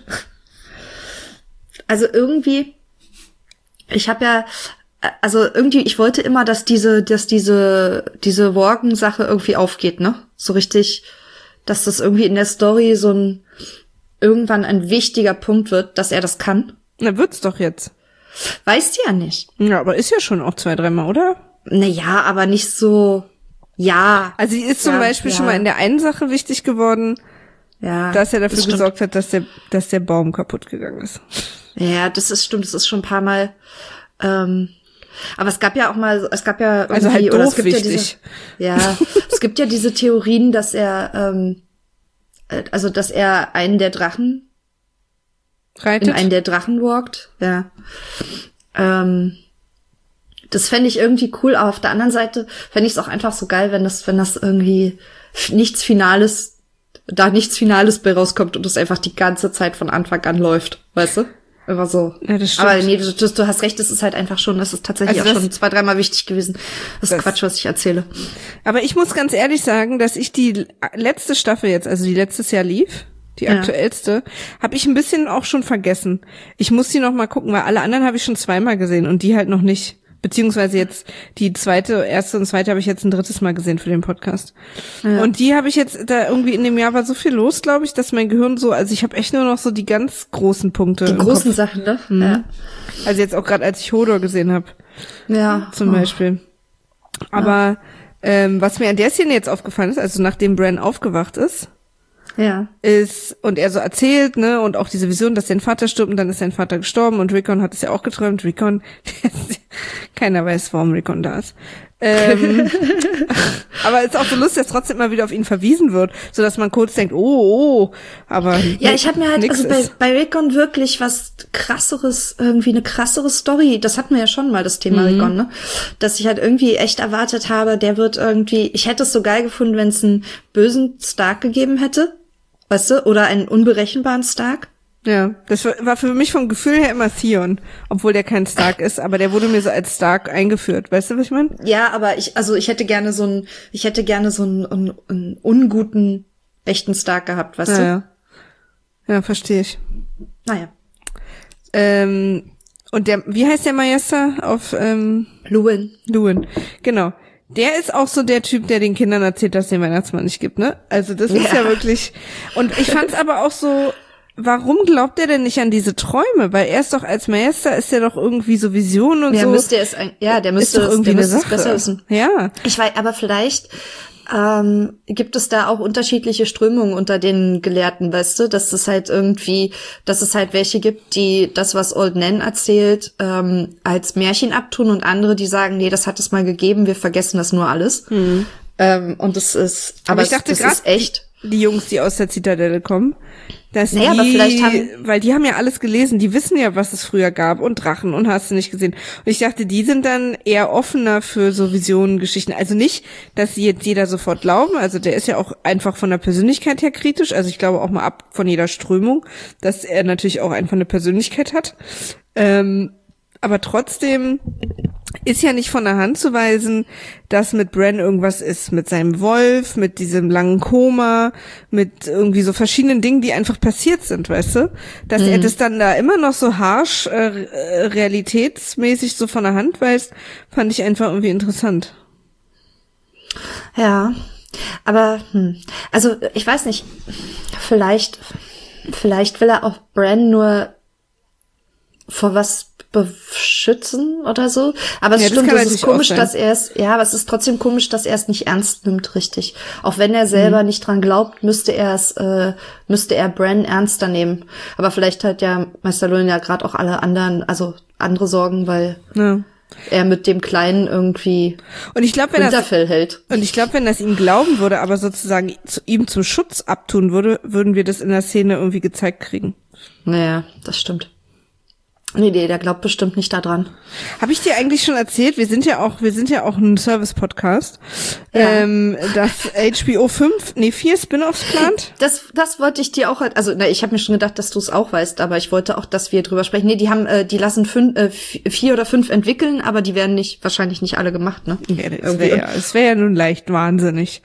Also irgendwie, ich habe ja, also irgendwie, ich wollte immer, dass diese, dass diese, diese Worgen-Sache irgendwie aufgeht, ne? So richtig, dass das irgendwie in der Story so ein, irgendwann ein wichtiger Punkt wird, dass er das kann. Na, wird's doch jetzt. Weißt du ja nicht. Ja, aber ist ja schon auch zwei, dreimal, oder? Naja, aber nicht so, ja. Also sie ist zum ja, Beispiel ja. schon mal in der einen Sache wichtig geworden, ja, dass er dafür gesorgt hat, dass der, dass der Baum kaputt gegangen ist. Ja, das ist stimmt, das ist schon ein paar Mal, ähm, aber es gab ja auch mal, es gab ja irgendwie, also halt doof oder es gibt wichtig. Ja, diese, ja es gibt ja diese Theorien, dass er, ähm, also dass er einen der Drachen reitet, in einen der Drachen walkt, ja. Ähm, das fände ich irgendwie cool, aber auf der anderen Seite fände ich es auch einfach so geil, wenn das, wenn das irgendwie nichts Finales, da nichts Finales bei rauskommt und es einfach die ganze Zeit von Anfang an läuft, weißt du? Immer so. Ja, das stimmt. Aber nee, du, du, du hast recht, es ist halt einfach schon, das ist tatsächlich also auch schon zwei, dreimal wichtig gewesen. Das ist das Quatsch, was ich erzähle. Aber ich muss ganz ehrlich sagen, dass ich die letzte Staffel jetzt, also die letztes Jahr lief, die ja. aktuellste, habe ich ein bisschen auch schon vergessen. Ich muss die noch mal gucken, weil alle anderen habe ich schon zweimal gesehen und die halt noch nicht. Beziehungsweise jetzt die zweite, erste und zweite habe ich jetzt ein drittes Mal gesehen für den Podcast. Ja. Und die habe ich jetzt, da irgendwie in dem Jahr war so viel los, glaube ich, dass mein Gehirn so, also ich habe echt nur noch so die ganz großen Punkte. Die im großen Kopf. Sachen, ne? Mhm. Ja. Also jetzt auch gerade, als ich Hodor gesehen habe. Ja. Zum oh. Beispiel. Aber ja. ähm, was mir an der Szene jetzt aufgefallen ist, also nachdem Bran aufgewacht ist, ja. ist, und er so erzählt, ne, und auch diese Vision, dass sein Vater stirbt und dann ist sein Vater gestorben und Rickon hat es ja auch geträumt. Rickon, keiner weiß, warum Rickon da ist. Ähm, aber es ist auch so lustig, dass trotzdem immer wieder auf ihn verwiesen wird, so dass man kurz denkt, oh, oh, aber ja, ich habe mir halt also bei, bei Rickon wirklich was krasseres, irgendwie eine krassere Story, das hatten wir ja schon mal, das Thema mhm. Rickon, ne, dass ich halt irgendwie echt erwartet habe, der wird irgendwie, ich hätte es so geil gefunden, wenn es einen bösen Stark gegeben hätte, weißt du, oder einen unberechenbaren Stark. Ja, das war für mich vom Gefühl her immer Theon, obwohl der kein Stark ist, aber der wurde mir so als Stark eingeführt. Weißt du, was ich meine? Ja, aber ich, also ich hätte gerne so einen, ich hätte gerne so einen, einen, einen unguten, echten Stark gehabt, weißt ja, du? Ja, ja, verstehe ich. Naja. Ähm, und der, wie heißt der Majester auf, ähm? Luwin. Luwin, genau. Der ist auch so der Typ, der den Kindern erzählt, dass es den Weihnachtsmann nicht gibt, ne? Also das ist ja, ja wirklich, und ich fand's aber auch so, warum glaubt er denn nicht an diese Träume? Weil er ist doch als Meister, ist er doch irgendwie so Visionen und ja, so. Müsste es, ja, der müsste, ist doch irgendwie der müsste eine es besser wissen. Ja. Ich weiß, aber vielleicht, ähm, gibt es da auch unterschiedliche Strömungen unter den Gelehrten, weißt du, dass es halt irgendwie, dass es halt welche gibt, die das, was Old Nan erzählt, ähm, als Märchen abtun und andere, die sagen, nee, das hat es mal gegeben, wir vergessen das nur alles. Mhm. Ähm, und das ist, aber, aber ich dachte, das ist echt. Die Jungs, die aus der Zitadelle kommen, dass naja, die, aber vielleicht haben, weil die haben ja alles gelesen, die wissen ja, was es früher gab und Drachen und hast du nicht gesehen. Und ich dachte, die sind dann eher offener für so Visionen, Geschichten. Also nicht, dass sie jetzt jeder sofort glauben, also der ist ja auch einfach von der Persönlichkeit her kritisch, also ich glaube auch mal ab von jeder Strömung, dass er natürlich auch einfach eine Persönlichkeit hat. Ähm, aber trotzdem ist ja nicht von der Hand zu weisen, dass mit Bran irgendwas ist, mit seinem Wolf, mit diesem langen Koma, mit irgendwie so verschiedenen Dingen, die einfach passiert sind, weißt du? Dass mhm. er das dann da immer noch so harsch, äh, realitätsmäßig so von der Hand weist, fand ich einfach irgendwie interessant. Ja, aber, hm, also ich weiß nicht, vielleicht, vielleicht will er auch Bran nur vor was beschützen oder so. Aber es ja, stimmt, es ist komisch, dass er es, ja, aber es ist trotzdem komisch, dass er es nicht ernst nimmt, richtig. Auch wenn er selber mhm. nicht dran glaubt, müsste er es, äh, müsste er Bran ernster nehmen. Aber vielleicht hat ja Meister Luwin ja gerade auch alle anderen, also andere Sorgen, weil ja. er mit dem Kleinen irgendwie und ich glaub, wenn Winterfell das, hält. Und ich glaube, wenn das ihm glauben würde, aber sozusagen zu, ihm zum Schutz abtun würde, würden wir das in der Szene irgendwie gezeigt kriegen. Naja, das stimmt. Nee, nee, der glaubt bestimmt nicht daran. Habe ich dir eigentlich schon erzählt, wir sind ja auch, wir sind ja auch ein Service-Podcast, ja. ähm, dass H B O fünf, nee, vier Spin-Offs plant? Das, das wollte ich dir auch, also, na, ich habe mir schon gedacht, dass du es auch weißt, aber ich wollte auch, dass wir drüber sprechen. Nee, die haben, äh, die lassen fünf, äh, vier oder fünf entwickeln, aber die werden nicht, wahrscheinlich nicht alle gemacht, ne? Ja, das wäre ja, das wäre ja nun leicht wahnsinnig.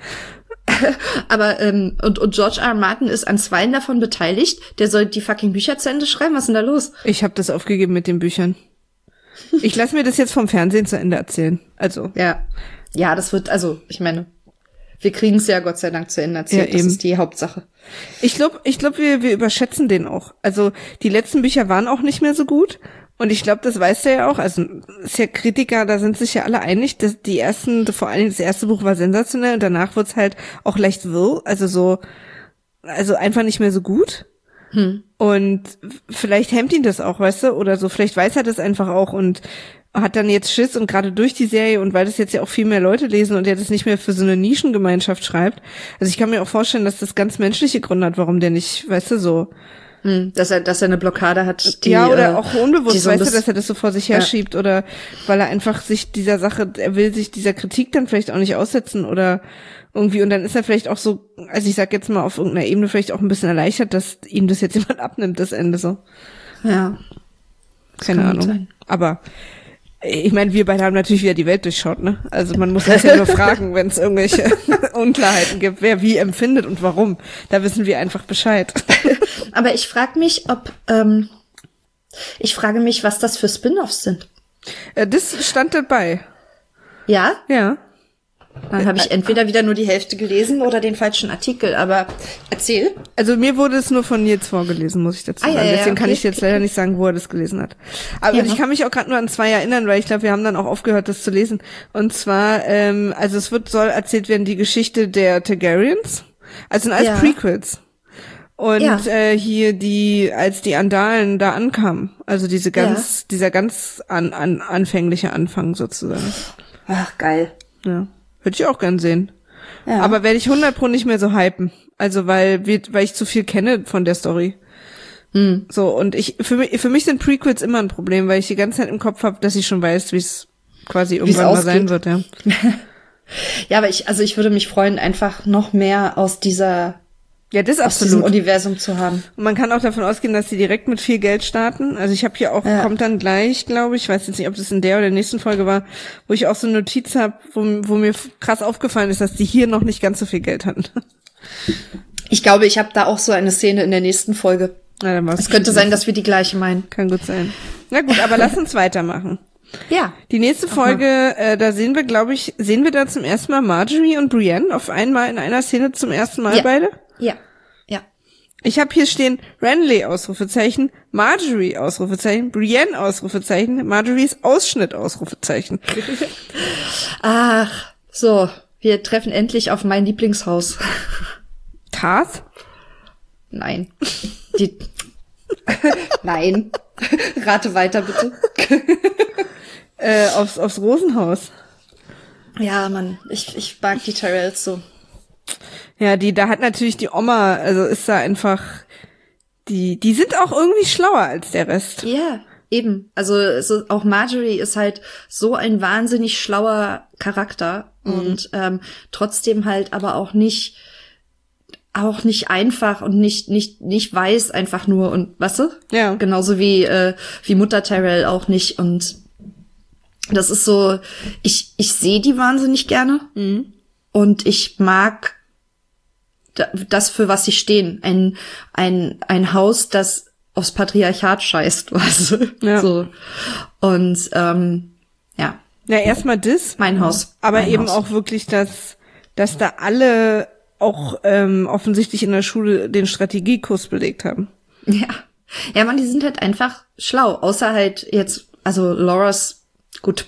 Aber, ähm, und, und George R. R. Martin ist an zweien davon beteiligt. Der soll die fucking Bücher zu Ende schreiben. Was ist denn da los? Ich habe das aufgegeben mit den Büchern. Ich lasse mir das jetzt vom Fernsehen zu Ende erzählen. Also. Ja. Ja, das wird, also, ich meine, wir kriegen es ja Gott sei Dank zu Ende erzählt. Ja, das ist die Hauptsache. Ich glaube, ich glaube, wir, wir überschätzen den auch. Also, die letzten Bücher waren auch nicht mehr so gut. Und ich glaube, das weiß der ja auch, also ist ja Kritiker, da sind sich ja alle einig, dass die ersten, vor allem das erste Buch war sensationell und danach wird's halt auch leicht wirr, also so, also einfach nicht mehr so gut. Hm. Und vielleicht hemmt ihn das auch, weißt du, oder so, vielleicht weiß er das einfach auch und hat dann jetzt Schiss und gerade durch die Serie und weil das jetzt ja auch viel mehr Leute lesen und er das nicht mehr für so eine Nischengemeinschaft schreibt, also ich kann mir auch vorstellen, dass das ganz menschliche Gründe hat, warum der nicht, weißt du, so Hm, dass er, dass er eine Blockade hat, die, ja, oder auch unbewusst, so weißt du, dass er das so vor sich her schiebt, ja. Oder weil er einfach sich dieser Sache, er will sich dieser Kritik dann vielleicht auch nicht aussetzen oder irgendwie, und dann ist er vielleicht auch so, also ich sag jetzt mal auf irgendeiner Ebene vielleicht auch ein bisschen erleichtert, dass ihm das jetzt jemand abnimmt, das Ende so. Ja. Keine Ahnung. Sein. Aber ich meine, wir beide haben natürlich wieder die Welt durchschaut, ne? Also man muss uns ja nur fragen, wenn es irgendwelche Unklarheiten gibt, wer wie empfindet und warum. Da wissen wir einfach Bescheid. Aber ich frage mich, ob, ähm, ich frage mich, was das für Spin-offs sind. Äh, das stand dabei. Ja? Ja. Dann habe ich entweder wieder nur die Hälfte gelesen oder den falschen Artikel, aber erzähl. Also mir wurde es nur von Nils vorgelesen, muss ich dazu sagen. Ah, ja, ja, Deswegen okay, kann ich jetzt okay. leider nicht sagen, wo er das gelesen hat. Aber ja, ich kann mich auch gerade nur an zwei erinnern, weil ich glaube, wir haben dann auch aufgehört, das zu lesen. Und zwar, ähm, also es wird soll erzählt werden die Geschichte der Targaryens, also sind alles ja. Prequels. Und ja. äh, hier die, als die Andalen da ankamen, also diese ganz, ja. dieser ganz an, an, anfängliche Anfang sozusagen. Ach, geil. Ja. Würde ich auch gern sehen. Ja. Aber werde ich hundert Pro nicht mehr so hypen. Also, weil, weil ich zu viel kenne von der Story. Hm. So, und ich, für mich, für mich sind Prequels immer ein Problem, weil ich die ganze Zeit im Kopf habe, dass ich schon weiß, wie es quasi irgendwann mal sein wird, ja. Ja, aber ich, also ich würde mich freuen, einfach noch mehr aus dieser, ja, das aus absolut. diesem Universum zu haben. Und man kann auch davon ausgehen, dass sie direkt mit viel Geld starten. Also ich habe hier auch, ja. kommt dann gleich, glaube ich, ich weiß jetzt nicht, ob das in der oder der nächsten Folge war, wo ich auch so eine Notiz habe, wo, wo mir krass aufgefallen ist, dass die hier noch nicht ganz so viel Geld hatten. Ich glaube, ich habe da auch so eine Szene in der nächsten Folge. Ja, dann es könnte sein, dass wir die gleiche meinen. Kann gut sein. Na gut, aber lass uns weitermachen. Ja. Die nächste Folge, äh, da sehen wir, glaube ich, sehen wir da zum ersten Mal Marjorie und Brienne auf einmal in einer Szene zum ersten Mal ja. beide? Ja. Ja. Ich habe hier stehen Renly Ausrufezeichen, Marjorie Ausrufezeichen, Brienne Ausrufezeichen, Marjories Ausschnitt Ausrufezeichen. Ach, so. Wir treffen endlich auf mein Lieblingshaus. Tarth? Nein. Die Nein. Rate weiter, bitte. äh, aufs, aufs Rosenhaus. Ja, Mann, ich, ich mag die Tyrells so. Ja, die, da hat natürlich die Oma, also ist da einfach, die, die sind auch irgendwie schlauer als der Rest. Ja, eben. Also, so, auch Marjorie ist halt so ein wahnsinnig schlauer Charakter mhm. und ähm, trotzdem halt aber auch nicht, auch nicht einfach und nicht, nicht, nicht weiß einfach nur und, weißt du? Ja. Genauso wie, äh, wie Mutter Tyrell auch nicht und das ist so, ich, ich sehe die wahnsinnig gerne mhm. und ich mag das, für was sie stehen. Ein, ein, ein Haus, das aufs Patriarchat scheißt, weißt du? Ja. So. Und, ähm, ja. Ja, erstmal das. Mein Haus. Aber mein eben Haus. auch wirklich, dass, dass da alle auch ähm, offensichtlich in der Schule den Strategiekurs belegt haben. Ja. Ja, man, die sind halt einfach schlau. Außer halt jetzt, also Loras, gut,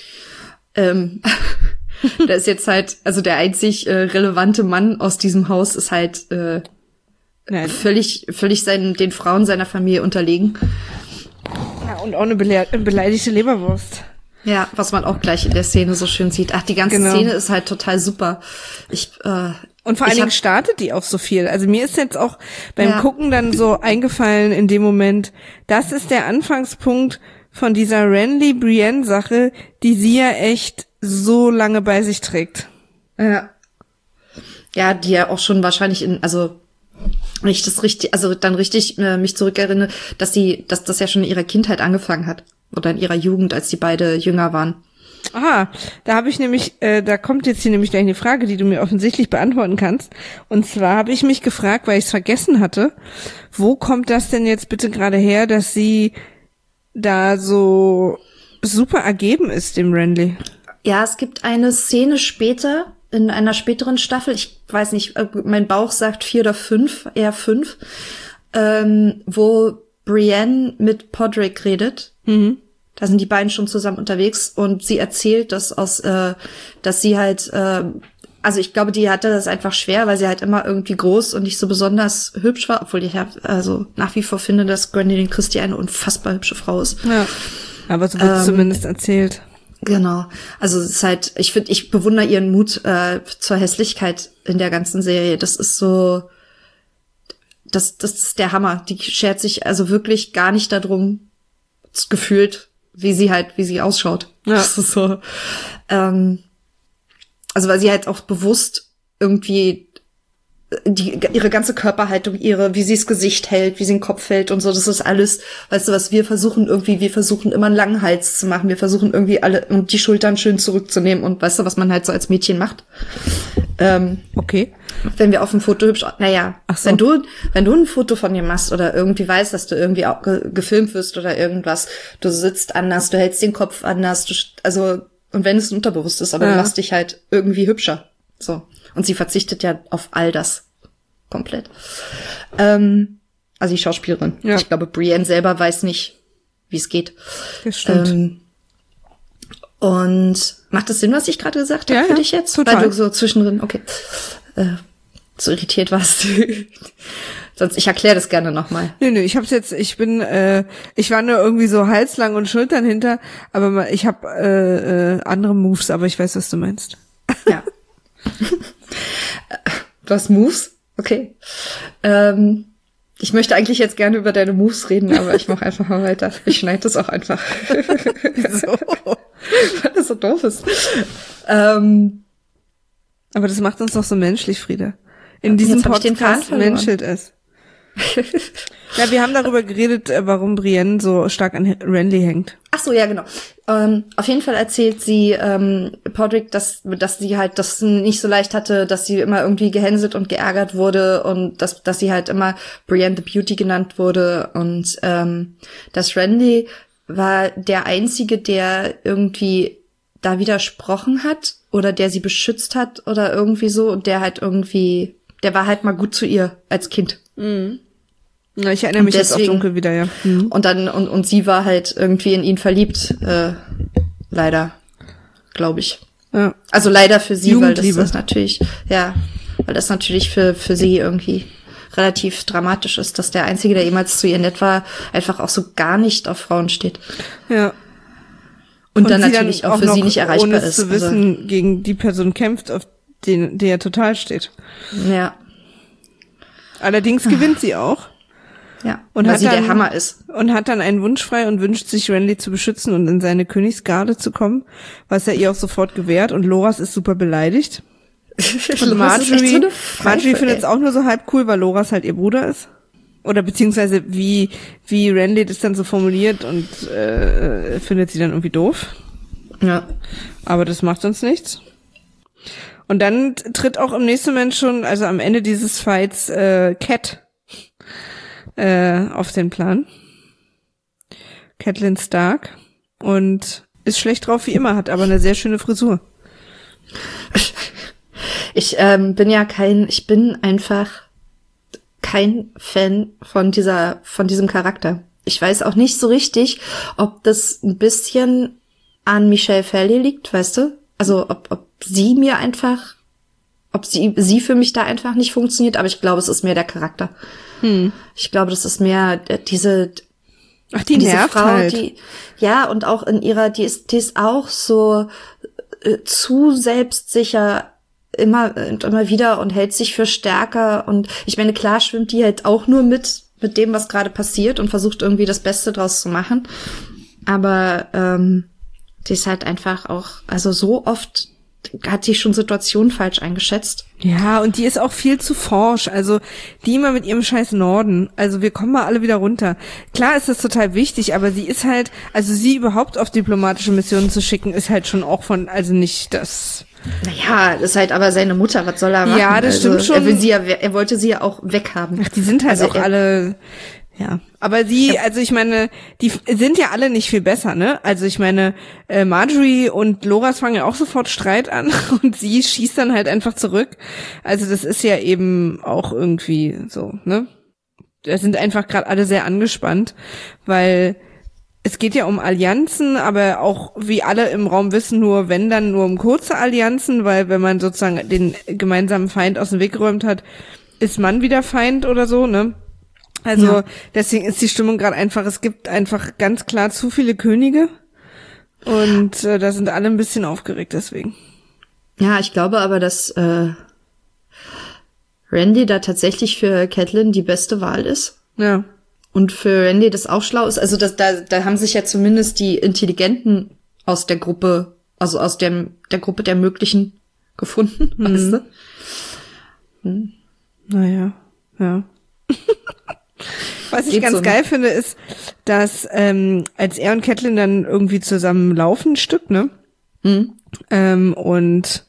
ähm, da ist jetzt halt, also der einzig äh, relevante Mann aus diesem Haus ist halt äh, Nein. völlig, völlig seinen, den Frauen seiner Familie unterlegen. Ja, und auch eine bele- beleidigte Leberwurst. Ja, was man auch gleich in der Szene so schön sieht. Ach, die ganze Genau. Szene ist halt total super. Ich, äh, Und vor allen ich Dingen hab, startet die auch so viel. Also mir ist jetzt auch beim Ja. Gucken dann so eingefallen in dem Moment, das ist der Anfangspunkt von dieser Renly-Brienne-Sache, die sie ja echt so lange bei sich trägt. Ja. Ja, die ja auch schon wahrscheinlich in, also wenn ich das richtig, also dann richtig äh, mich zurückerinnere, dass sie, dass das ja schon in ihrer Kindheit angefangen hat. Oder in ihrer Jugend, als die beide jünger waren. Aha, da habe ich nämlich, äh, da kommt jetzt hier nämlich gleich eine Frage, die du mir offensichtlich beantworten kannst. Und zwar habe ich mich gefragt, weil ich es vergessen hatte, wo kommt das denn jetzt bitte gerade her, dass sie da so super ergeben ist, dem Renly? Ja, es gibt eine Szene später, in einer späteren Staffel, ich weiß nicht, mein Bauch sagt vier oder fünf, eher fünf, ähm, wo Brienne mit Podrick redet. Mhm. Da sind die beiden schon zusammen unterwegs und sie erzählt, dass aus, äh, dass sie halt, äh, also ich glaube, die hatte das einfach schwer, weil sie halt immer irgendwie groß und nicht so besonders hübsch war, obwohl ich ja also nach wie vor finde, dass Gwendoline Christie eine unfassbar hübsche Frau ist. Ja, aber so wird es Ähm, zumindest erzählt. Genau. Also es ist halt, ich finde, ich bewundere ihren Mut äh, zur Hässlichkeit in der ganzen Serie. Das ist so, das, das ist der Hammer. Die schert sich also wirklich gar nicht darum, gefühlt, wie sie halt, wie sie ausschaut. Ja. Das ist so, ähm, also weil sie halt auch bewusst irgendwie die, ihre ganze Körperhaltung, ihre, wie sie das Gesicht hält, wie sie den Kopf hält und so, das ist alles, weißt du was, wir versuchen irgendwie, wir versuchen immer einen langen Hals zu machen, wir versuchen irgendwie alle, und die Schultern schön zurückzunehmen und weißt du, was man halt so als Mädchen macht. Ähm, Okay. wenn wir auf dem Foto hübsch, naja, Ach so. wenn du, wenn du ein Foto von dir machst oder irgendwie weißt, dass du irgendwie auch ge- gefilmt wirst oder irgendwas, du sitzt anders, du hältst den Kopf anders, du, also, und wenn es unterbewusst ist, aber Ja. du machst dich halt irgendwie hübscher. So. Und sie verzichtet ja auf all das. Komplett. Ähm, also die Schauspielerin. Ja. Ich glaube, Brienne selber weiß nicht, wie es geht. Das stimmt. Ähm, und macht das Sinn, was ich gerade gesagt habe Ja, für ja, dich jetzt? total. Weil du so zwischendrin, okay, äh, so irritiert warst. Sonst, ich erkläre das gerne nochmal. Nö, nö, ich hab's jetzt, ich bin, äh, ich war nur irgendwie so halslang und Schultern hinter, aber ma- ich habe äh, äh, andere Moves, aber ich weiß, was du meinst. Ja. Du hast Moves? Okay. Ähm, ich möchte eigentlich jetzt gerne über deine Moves reden, aber ich mache einfach mal weiter. Ich schneide das auch einfach. So. Weil das so doof ist. Ähm, Aber das macht uns doch so menschlich, Frieda. In diesem Jetzt hab ich den Faden Podcast verloren. menschelt es. Ja, wir haben darüber geredet, äh, warum Brienne so stark an Renly hängt. Ach so, ja, genau. Ähm, auf jeden Fall erzählt sie ähm, Podrick, dass dass sie halt das nicht so leicht hatte, dass sie immer irgendwie gehänselt und geärgert wurde und dass dass sie halt immer Brienne the Beauty genannt wurde und ähm, dass Renly war der einzige, der irgendwie da widersprochen hat oder der sie beschützt hat oder irgendwie so und der halt irgendwie, der war halt mal gut zu ihr als Kind. Na, ich erinnere mich Und jetzt auf deswegen- dunkel wieder, ja. Mhm. Und dann, und, und sie war halt irgendwie in ihn verliebt, äh, leider, glaube ich. Ja. Also leider für sie, weil das Jugendliebe. ist natürlich, ja, weil das natürlich für für sie irgendwie relativ dramatisch ist, dass der Einzige, der jemals zu ihr nett war, einfach auch so gar nicht auf Frauen steht. Ja. Und, Und dann sie natürlich dann auch für noch, sie nicht erreichbar ohne es ist. zu wissen, also, gegen die Person kämpft, auf den der total steht. Ja. Allerdings gewinnt sie auch. Ja, und weil hat sie dann, der Hammer ist. Und hat dann einen Wunsch frei und wünscht sich, Renly zu beschützen und in seine Königsgarde zu kommen, was er ihr auch sofort gewährt. Und Loras ist super beleidigt. Und Marjorie, so Marjorie findet es auch nur so halb cool, weil Loras halt ihr Bruder ist. Oder beziehungsweise wie wie Renly das dann so formuliert und äh, findet sie dann irgendwie doof. Ja. Aber das macht uns nichts. Und dann tritt auch im nächsten Moment schon, also am Ende dieses Fights, äh, Cat äh, auf den Plan. Catelyn Stark. Und ist schlecht drauf wie immer, hat aber eine sehr schöne Frisur. Ich ähm, bin ja kein, ich bin einfach kein Fan von dieser, von diesem Charakter. Ich weiß auch nicht so richtig, ob das ein bisschen an Michelle Fairley liegt, weißt du? Also ob, ob sie mir einfach, ob sie, sie für mich da einfach nicht funktioniert, aber ich glaube, es ist mehr der Charakter. Hm. Ich glaube, das ist mehr diese, Ach, die diese nervt Frau, halt. die, ja, und auch in ihrer, die ist, die ist auch so äh, zu selbstsicher immer und immer wieder und hält sich für stärker. Und ich meine, klar schwimmt die halt auch nur mit, mit dem, was gerade passiert und versucht irgendwie das Beste draus zu machen. Aber ähm, die ist halt einfach auch, also so oft hat sie schon Situationen falsch eingeschätzt. Ja, und die ist auch viel zu forsch. Also die immer mit ihrem scheiß Norden. Also wir kommen mal alle wieder runter. Klar ist das total wichtig, aber sie ist halt, also sie überhaupt auf diplomatische Missionen zu schicken, ist halt schon auch von, also nicht das... Naja, das ist halt aber seine Mutter, was soll er machen? Ja, das also, stimmt schon. Er, will sie ja, er wollte sie ja auch weghaben. Ach, die sind halt also auch er, alle... Ja, aber sie, also ich meine, die sind ja alle nicht viel besser, ne? Also ich meine, äh, Marjorie und Loras fangen ja auch sofort Streit an und sie schießt dann halt einfach zurück. Also das ist ja eben auch irgendwie so, ne? Da sind einfach gerade alle sehr angespannt, weil es geht ja um Allianzen, aber auch, wie alle im Raum wissen, nur wenn dann nur um kurze Allianzen, weil wenn man sozusagen den gemeinsamen Feind aus dem Weg geräumt hat, ist man wieder Feind oder so, ne? Also ja. Deswegen ist die Stimmung gerade einfach, es gibt einfach ganz klar zu viele Könige und äh, da sind alle ein bisschen aufgeregt deswegen. Ja, ich glaube aber, dass äh, Randy da tatsächlich für Catelyn die beste Wahl ist. Ja. Und für Randy das auch schlau ist. Also das, da, da haben sich ja zumindest die Intelligenten aus der Gruppe, also aus dem, der Gruppe der Möglichen gefunden, mhm. weißt du? Hm. Naja, ja. Was ich Geht ganz so, geil ne? finde, ist, dass ähm, als er und Catelyn dann irgendwie zusammen laufen, ein Stück, ne? Mhm. Ähm, und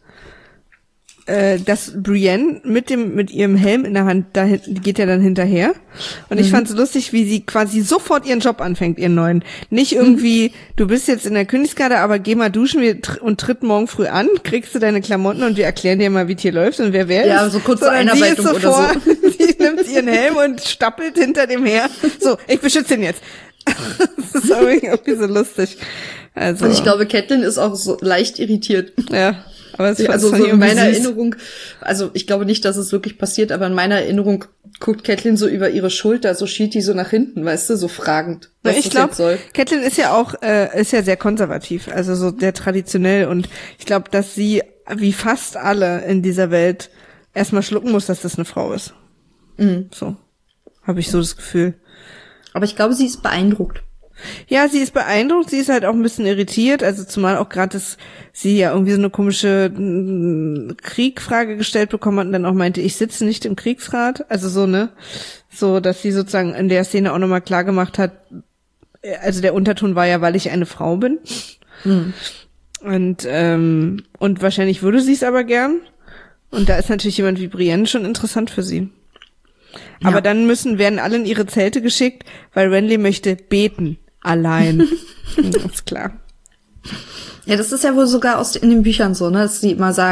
äh, dass Brienne mit dem mit ihrem Helm in der Hand, da geht ja dann hinterher. Und ich mhm. fand es so lustig, wie sie quasi sofort ihren Job anfängt, ihren neuen. Nicht irgendwie, mhm. du bist jetzt in der Königsgarde, aber geh mal duschen wir tr- und tritt morgen früh an, kriegst du deine Klamotten und wir erklären dir mal, wie es hier läuft und wer wer ja, ist. Ja, so kurze Einarbeitung sofort, oder so. Sie nimmt ihren Helm und stappelt hinter dem her. So, ich beschütze ihn jetzt. Das ist irgendwie so lustig. Also. Und ich glaube, Catelyn ist auch so leicht irritiert. Ja. Aber es also so in meiner süß. Erinnerung, also ich glaube nicht, dass es wirklich passiert, aber in meiner Erinnerung guckt Catelyn so über ihre Schulter, so schielt die so nach hinten, weißt du, so fragend, was ich das glaub, jetzt soll. Catelyn ist ja auch, äh, ist ja sehr konservativ, also so sehr traditionell und ich glaube, dass sie, wie fast alle in dieser Welt, erstmal schlucken muss, dass das eine Frau ist. Mhm. So, habe ich so das Gefühl. Aber ich glaube, sie ist beeindruckt. Ja, sie ist beeindruckt, sie ist halt auch ein bisschen irritiert, also zumal auch gerade, dass sie ja irgendwie so eine komische Kriegfrage gestellt bekommen hat und dann auch meinte, ich sitze nicht im Kriegsrat, also so, ne, so, dass sie sozusagen in der Szene auch nochmal klar gemacht hat, also der Unterton war ja, weil ich eine Frau bin. Mhm. Und, ähm, und wahrscheinlich würde sie es aber gern. Und da ist natürlich jemand wie Brienne schon interessant für sie. Ja. Aber dann müssen, werden alle in ihre Zelte geschickt, weil Renly möchte beten. Allein. Das ist klar. Ja, das ist ja wohl sogar aus in den Büchern so, ne, dass sie immer sagen,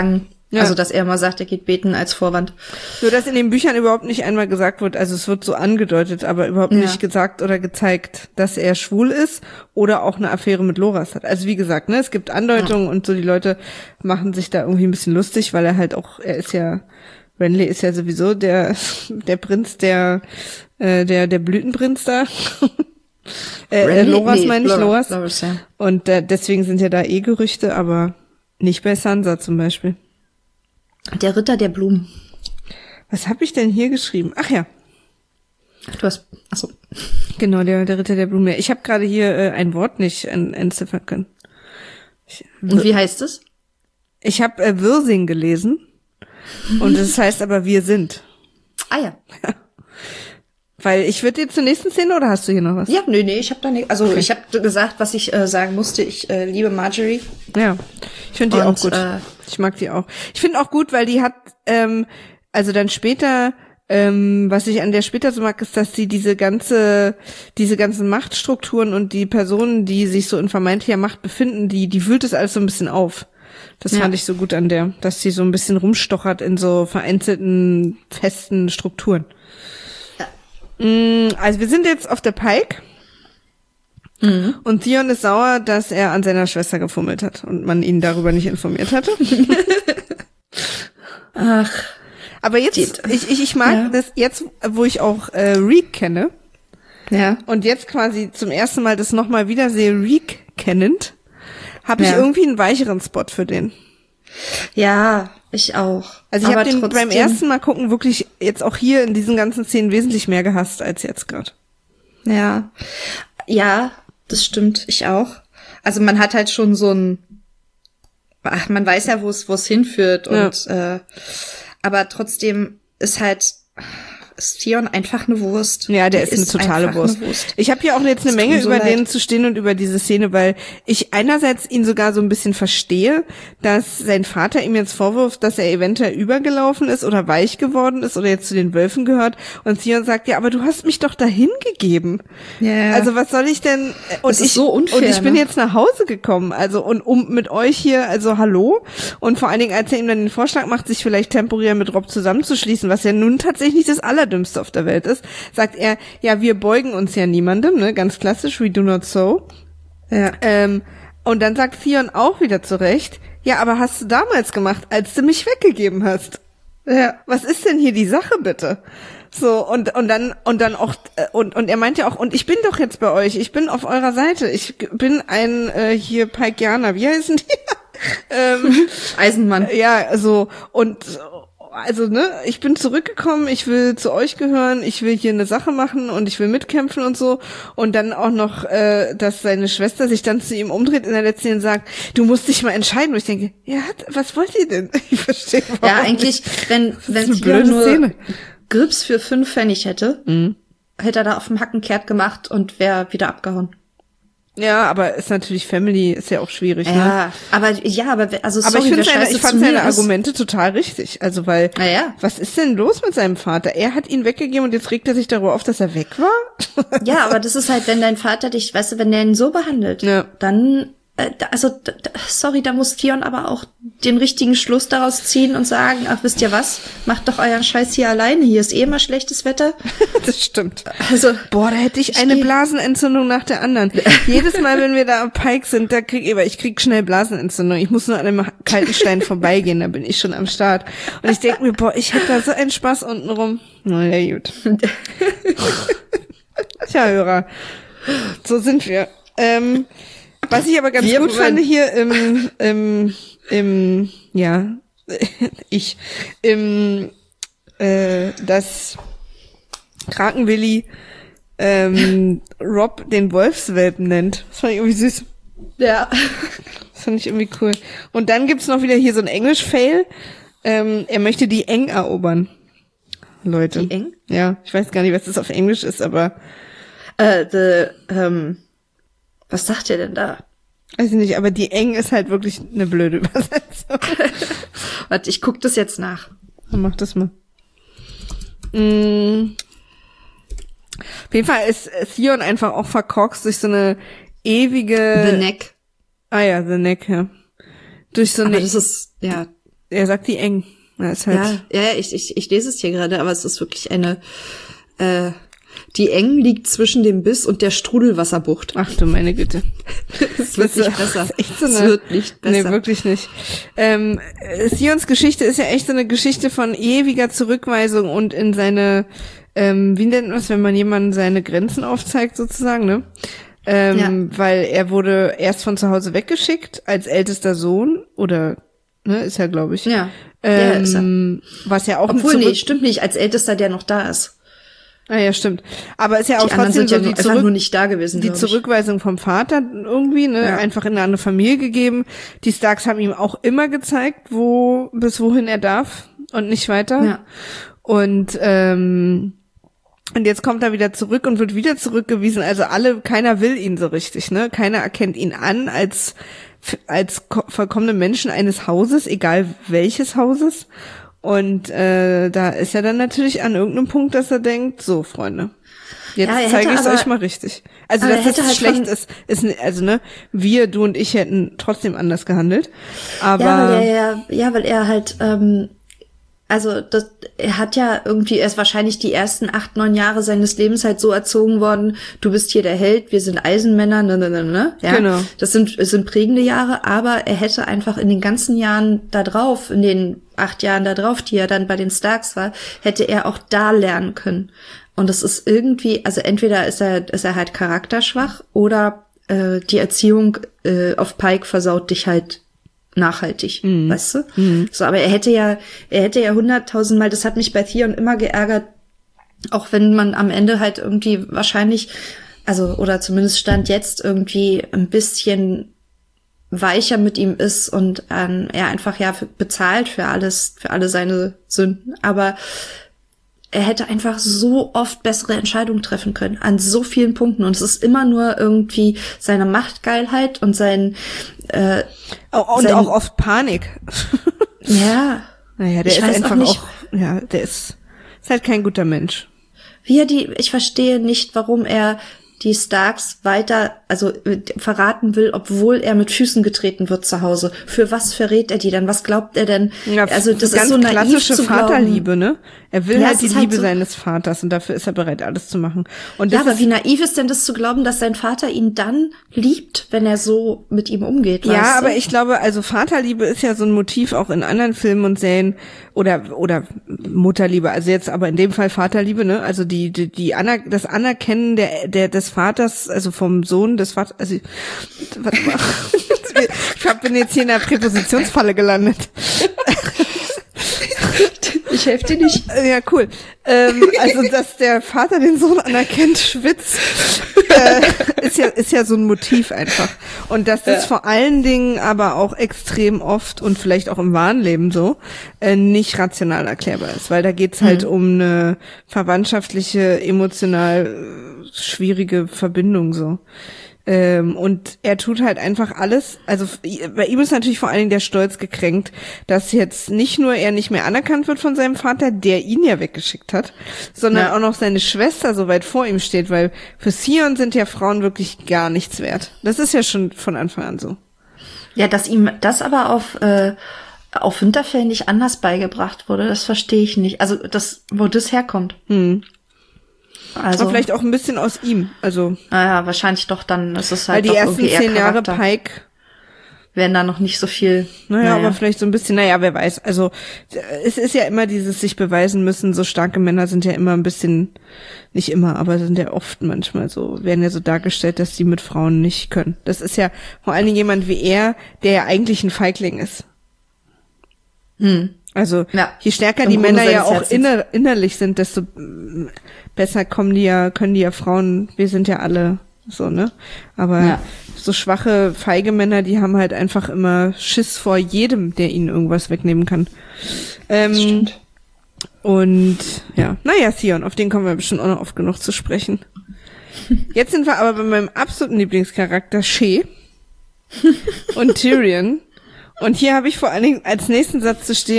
Ja. Also, dass er mal sagt, er geht beten als Vorwand. Nur, dass in den Büchern überhaupt nicht einmal gesagt wird, also es wird so angedeutet, aber überhaupt Ja. nicht gesagt oder gezeigt, dass er schwul ist oder auch eine Affäre mit Loras hat. Also wie gesagt, ne, es gibt Andeutungen ja. und so, die Leute machen sich da irgendwie ein bisschen lustig, weil er halt auch, er ist ja, Renly ist ja sowieso der, der Prinz, der, äh, der, der Blütenprinz da. äh, äh, Loras nee, meine ich, Loras. Loras ja. Und äh, deswegen sind ja da eh Gerüchte, aber nicht bei Sansa zum Beispiel. Der Ritter der Blumen. Was habe ich denn hier geschrieben? Ach ja. Du hast, ach so. Genau, der, der Ritter der Blumen. Ich habe gerade hier äh, ein Wort nicht entziffern können. Ich, Und wie heißt es? Ich habe äh, Wirsing gelesen. Und das heißt aber wir sind. Ah ja. Weil ich würde dir zur nächsten Szene, oder hast du hier noch was? Ja, nee, nee, ich habe da nicht. Also okay. Ich habe gesagt, was ich äh, sagen musste. Ich äh, liebe Marjorie. Ja, ich finde die Und, auch gut. Äh, ich mag die auch. Ich finde auch gut, weil die hat, ähm, also dann später, ähm, was ich an der später so mag, ist, dass sie diese ganze, diese ganzen Machtstrukturen und die Personen, die sich so in vermeintlicher Macht befinden, die, die wühlt es alles so ein bisschen auf. Das ja. fand ich so gut an der, dass sie so ein bisschen rumstochert in so vereinzelten, festen Strukturen. Also wir sind jetzt auf der Pike mhm. und Theon ist sauer, dass er an seiner Schwester gefummelt hat und man ihn darüber nicht informiert hatte. Ach. Aber jetzt, ich, ich, ich mag ja. das jetzt, wo ich auch äh, Reek kenne ja. und jetzt quasi zum ersten Mal das nochmal wieder sehe, Reek kennend, habe ich ja. irgendwie einen weicheren Spot für den. Ja, ich auch. Also ich habe den beim ersten Mal gucken wirklich jetzt auch hier in diesen ganzen Szenen wesentlich mehr gehasst als jetzt gerade. Ja, ja, das stimmt, ich auch. Also man hat halt schon so ein, ach, man weiß ja, wo es wo es hinführt und ja. äh, aber trotzdem ist halt ist Theon einfach eine Wurst. Ja, der ist, ist eine totale Wurst. Eine Wurst. Ich habe hier auch jetzt eine Menge so über leid. den zu stehen und über diese Szene, weil ich einerseits ihn sogar so ein bisschen verstehe, dass sein Vater ihm jetzt vorwirft, dass er eventuell übergelaufen ist oder weich geworden ist oder jetzt zu den Wölfen gehört und Theon sagt, ja, aber du hast mich doch dahin gegeben. Yeah. Also was soll ich denn? Und das ist ich, so unfair, und ich bin ne? jetzt nach Hause gekommen, also und um mit euch hier, also hallo. Und vor allen Dingen, als er ihm dann den Vorschlag macht, sich vielleicht temporär mit Robb zusammenzuschließen, was ja nun tatsächlich das Allerdümmste auf der Welt ist, sagt er, ja, wir beugen uns ja niemandem, ne, ganz klassisch, we do not so. Ja. Ähm, und dann sagt Theon auch wieder zurecht, ja, aber hast du damals gemacht, als du mich weggegeben hast? Ja. Was ist denn hier die Sache, bitte? So, und, und dann, und dann auch, und, und er meint ja auch, und ich bin doch jetzt bei euch, ich bin auf eurer Seite, ich bin ein, äh, hier, Pikeaner, wie heißen die? ähm, Eisenmann. Ja, so, und, also, ne, ich bin zurückgekommen, ich will zu euch gehören, ich will hier eine Sache machen und ich will mitkämpfen und so. Und dann auch noch, äh, dass seine Schwester sich dann zu ihm umdreht in der letzten Szene und sagt, du musst dich mal entscheiden. Und ich denke, ja, was wollt ihr denn? Ich verstehe warum. Ja, eigentlich, wenn, wenn Theon nur Szene. Grips für fünf Pfennig hätte, mhm. hätte er da auf dem Hacken kehrt gemacht und wäre wieder abgehauen. Ja, aber ist natürlich Family, ist ja auch schwierig, ja, ne? Ja, aber, ja, aber, also, aber sorry, ich, seine, ich fand seine ist. Argumente total richtig. Also, weil, ja, ja. was ist denn los mit seinem Vater? Er hat ihn weggegeben und jetzt regt er sich darüber auf, dass er weg war? Ja, aber das ist halt, wenn dein Vater dich, weißt du, wenn der ihn so behandelt, ja. dann, äh, also, d- d- sorry, da muss Theon aber auch den richtigen Schluss daraus ziehen und sagen, ach, wisst ihr was? Macht doch euren Scheiß hier alleine. Hier ist eh immer schlechtes Wetter. Das stimmt. Also, boah, da hätte ich, ich eine Blasenentzündung nach der anderen. Jedes Mal, wenn wir da am Pike sind, da krieg ich, ich krieg schnell Blasenentzündung. Ich muss nur an einem kalten Stein vorbeigehen, da bin ich schon am Start. Und ich denke mir, boah, ich hätte da so einen Spaß unten rum. Na ja, gut. Tja, Hörer. So sind wir. Ähm, was ich aber ganz wir gut fand hier im, im, im, ja, ich, im, äh, dass Krakenwilli ähm, Robb den Wolfswelpen nennt. Das fand ich irgendwie süß. Ja. Das fand ich irgendwie cool. Und dann gibt's noch wieder hier so ein Englisch-Fail. Ähm, er möchte die Eng erobern. Leute. Die Eng? Ja, ich weiß gar nicht, was das auf Englisch ist, aber äh, the, ähm, was sagt ihr denn da? Weiß ich nicht, aber die Eng ist halt wirklich eine blöde Übersetzung. Warte, ich guck das jetzt nach. Dann mach das mal. Mm. Auf jeden Fall ist Theon einfach auch verkorkst durch so eine ewige... The Neck. Ah ja, The Neck, ja. Durch so aber eine... das ist, ja... Er sagt die eng. Ja, ist halt ja, ja ich, ich, ich lese es hier gerade, aber es ist wirklich eine, äh, die Eng liegt zwischen dem Biss und der Strudelwasserbucht. Ach du meine Güte. Es wird nicht besser. So es wird nicht besser. Nee, wirklich nicht. Ähm, Sions Geschichte ist ja echt so eine Geschichte von ewiger Zurückweisung und in seine, ähm, wie nennt man es, wenn man jemandem seine Grenzen aufzeigt sozusagen, ne? Ähm, ja. Weil er wurde erst von zu Hause weggeschickt als ältester Sohn oder, ne, ist er, glaube ich. Ja. Ähm, ja, ist er. Was ja auch Obwohl, nee, stimmt nicht, als ältester, der noch da ist. Ah ja, stimmt. Aber ist ja auch die trotzdem sind so ja die, nur, Zurück nur nicht da gewesen, die Zurückweisung vom Vater irgendwie, ne, ja. einfach in eine andere Familie gegeben. Die Starks haben ihm auch immer gezeigt, wo bis wohin er darf und nicht weiter. Ja. Und ähm, und jetzt kommt er wieder zurück und wird wieder zurückgewiesen. Also alle, keiner will ihn so richtig, ne? Keiner erkennt ihn an als als vollkommene Menschen eines Hauses, egal welches Hauses. Und äh, da ist er dann natürlich an irgendeinem Punkt, dass er denkt, so Freunde, jetzt ja, zeige ich es euch mal richtig. Also dass es halt schlecht ist, ist also ne, wir, du und ich hätten trotzdem anders gehandelt. Aber ja, weil er, ja, ja, weil er halt, ähm, also das, er hat ja irgendwie erst wahrscheinlich die ersten acht, neun Jahre seines Lebens halt so erzogen worden, du bist hier der Held, wir sind Eisenmänner, ne, ne, ne, ne. Ja, genau. Das sind, das sind prägende Jahre, aber er hätte einfach in den ganzen Jahren da drauf, in den acht Jahren da drauf, die er dann bei den Starks war, hätte er auch da lernen können. Und das ist irgendwie, also entweder ist er, ist er halt charakterschwach oder äh, die Erziehung äh, auf Pike versaut dich halt nachhaltig, mhm. weißt du? Mhm. So, aber er hätte ja, er hätte ja hunderttausendmal, das hat mich bei Theon immer geärgert, auch wenn man am Ende halt irgendwie wahrscheinlich, also, oder zumindest Stand jetzt irgendwie ein bisschen weicher mit ihm ist und ähm, er einfach ja für, bezahlt für alles, für alle seine Sünden, aber er hätte einfach so oft bessere Entscheidungen treffen können, an so vielen Punkten. Und es ist immer nur irgendwie seine Machtgeilheit und sein äh, oh, und sein, auch oft Panik. Ja. Naja, der ist einfach auch, auch, ja, der ist, ist halt kein guter Mensch. Wie er die, ich verstehe nicht, warum er die Starks weiter, also verraten will, obwohl er mit Füßen getreten wird zu Hause. Für was verrät er die dann? Was glaubt er denn? Ja, also das ist so naiv klassische zu Vaterliebe, ne? Er will ja, halt die Liebe halt so seines Vaters und dafür ist er bereit, alles zu machen. Und das ja, aber ist, wie naiv ist denn das zu glauben, dass sein Vater ihn dann liebt, wenn er so mit ihm umgeht? Ja, weißt aber du? ich glaube, also Vaterliebe ist ja so ein Motiv auch in anderen Filmen und Serien oder oder Mutterliebe. Also jetzt aber in dem Fall Vaterliebe, ne? Also die die, die Aner das Anerkennen der der des Vaters, also vom Sohn des Vaters. Also warte mal, ich bin jetzt hier in der Präpositionsfalle gelandet. Ich helfe dir nicht. Ja, cool. Ähm, also, dass der Vater den Sohn anerkennt, schwitzt, äh, ist ja, ist ja so ein Motiv einfach. Und dass das ja. vor allen Dingen aber auch extrem oft und vielleicht auch im wahren Leben so, äh, nicht rational erklärbar ist. Weil da geht's halt mhm. um eine verwandtschaftliche, emotional äh, schwierige Verbindung so. Ähm, und er tut halt einfach alles, also bei ihm ist natürlich vor allen Dingen der Stolz gekränkt, dass jetzt nicht nur er nicht mehr anerkannt wird von seinem Vater, der ihn ja weggeschickt hat, sondern ja. auch noch seine Schwester so weit vor ihm steht, weil für Theon sind ja Frauen wirklich gar nichts wert. Das ist ja schon von Anfang an so. Ja, dass ihm das aber auf äh, auf Winterfell nicht anders beigebracht wurde, das verstehe ich nicht. Also das, wo das herkommt. Hm. Also, aber vielleicht auch ein bisschen aus ihm, also. Naja, wahrscheinlich doch dann, ist es halt weil die ersten zehn Jahre Pike werden da noch nicht so viel. Naja, naja, aber vielleicht so ein bisschen, naja, wer weiß. Also, es ist ja immer dieses sich beweisen müssen, so starke Männer sind ja immer ein bisschen, nicht immer, aber sind ja oft manchmal so, werden ja so dargestellt, dass die mit Frauen nicht können. Das ist ja vor allen Dingen jemand wie er, der ja eigentlich ein Feigling ist. Hm. Also, ja. je stärker die Männer ja auch inner, innerlich sind, desto besser kommen die ja, können die ja Frauen, wir sind ja alle so, ne? Aber ja. so schwache, feige Männer, die haben halt einfach immer Schiss vor jedem, der ihnen irgendwas wegnehmen kann. Ähm, das stimmt. Und, ja, naja, Theon, auf den kommen wir bestimmt auch noch oft genug zu sprechen. Jetzt sind wir aber bei meinem absoluten Lieblingscharakter, Shae und Tyrion. Und hier habe ich vor allen Dingen als nächsten Satz zu stehen,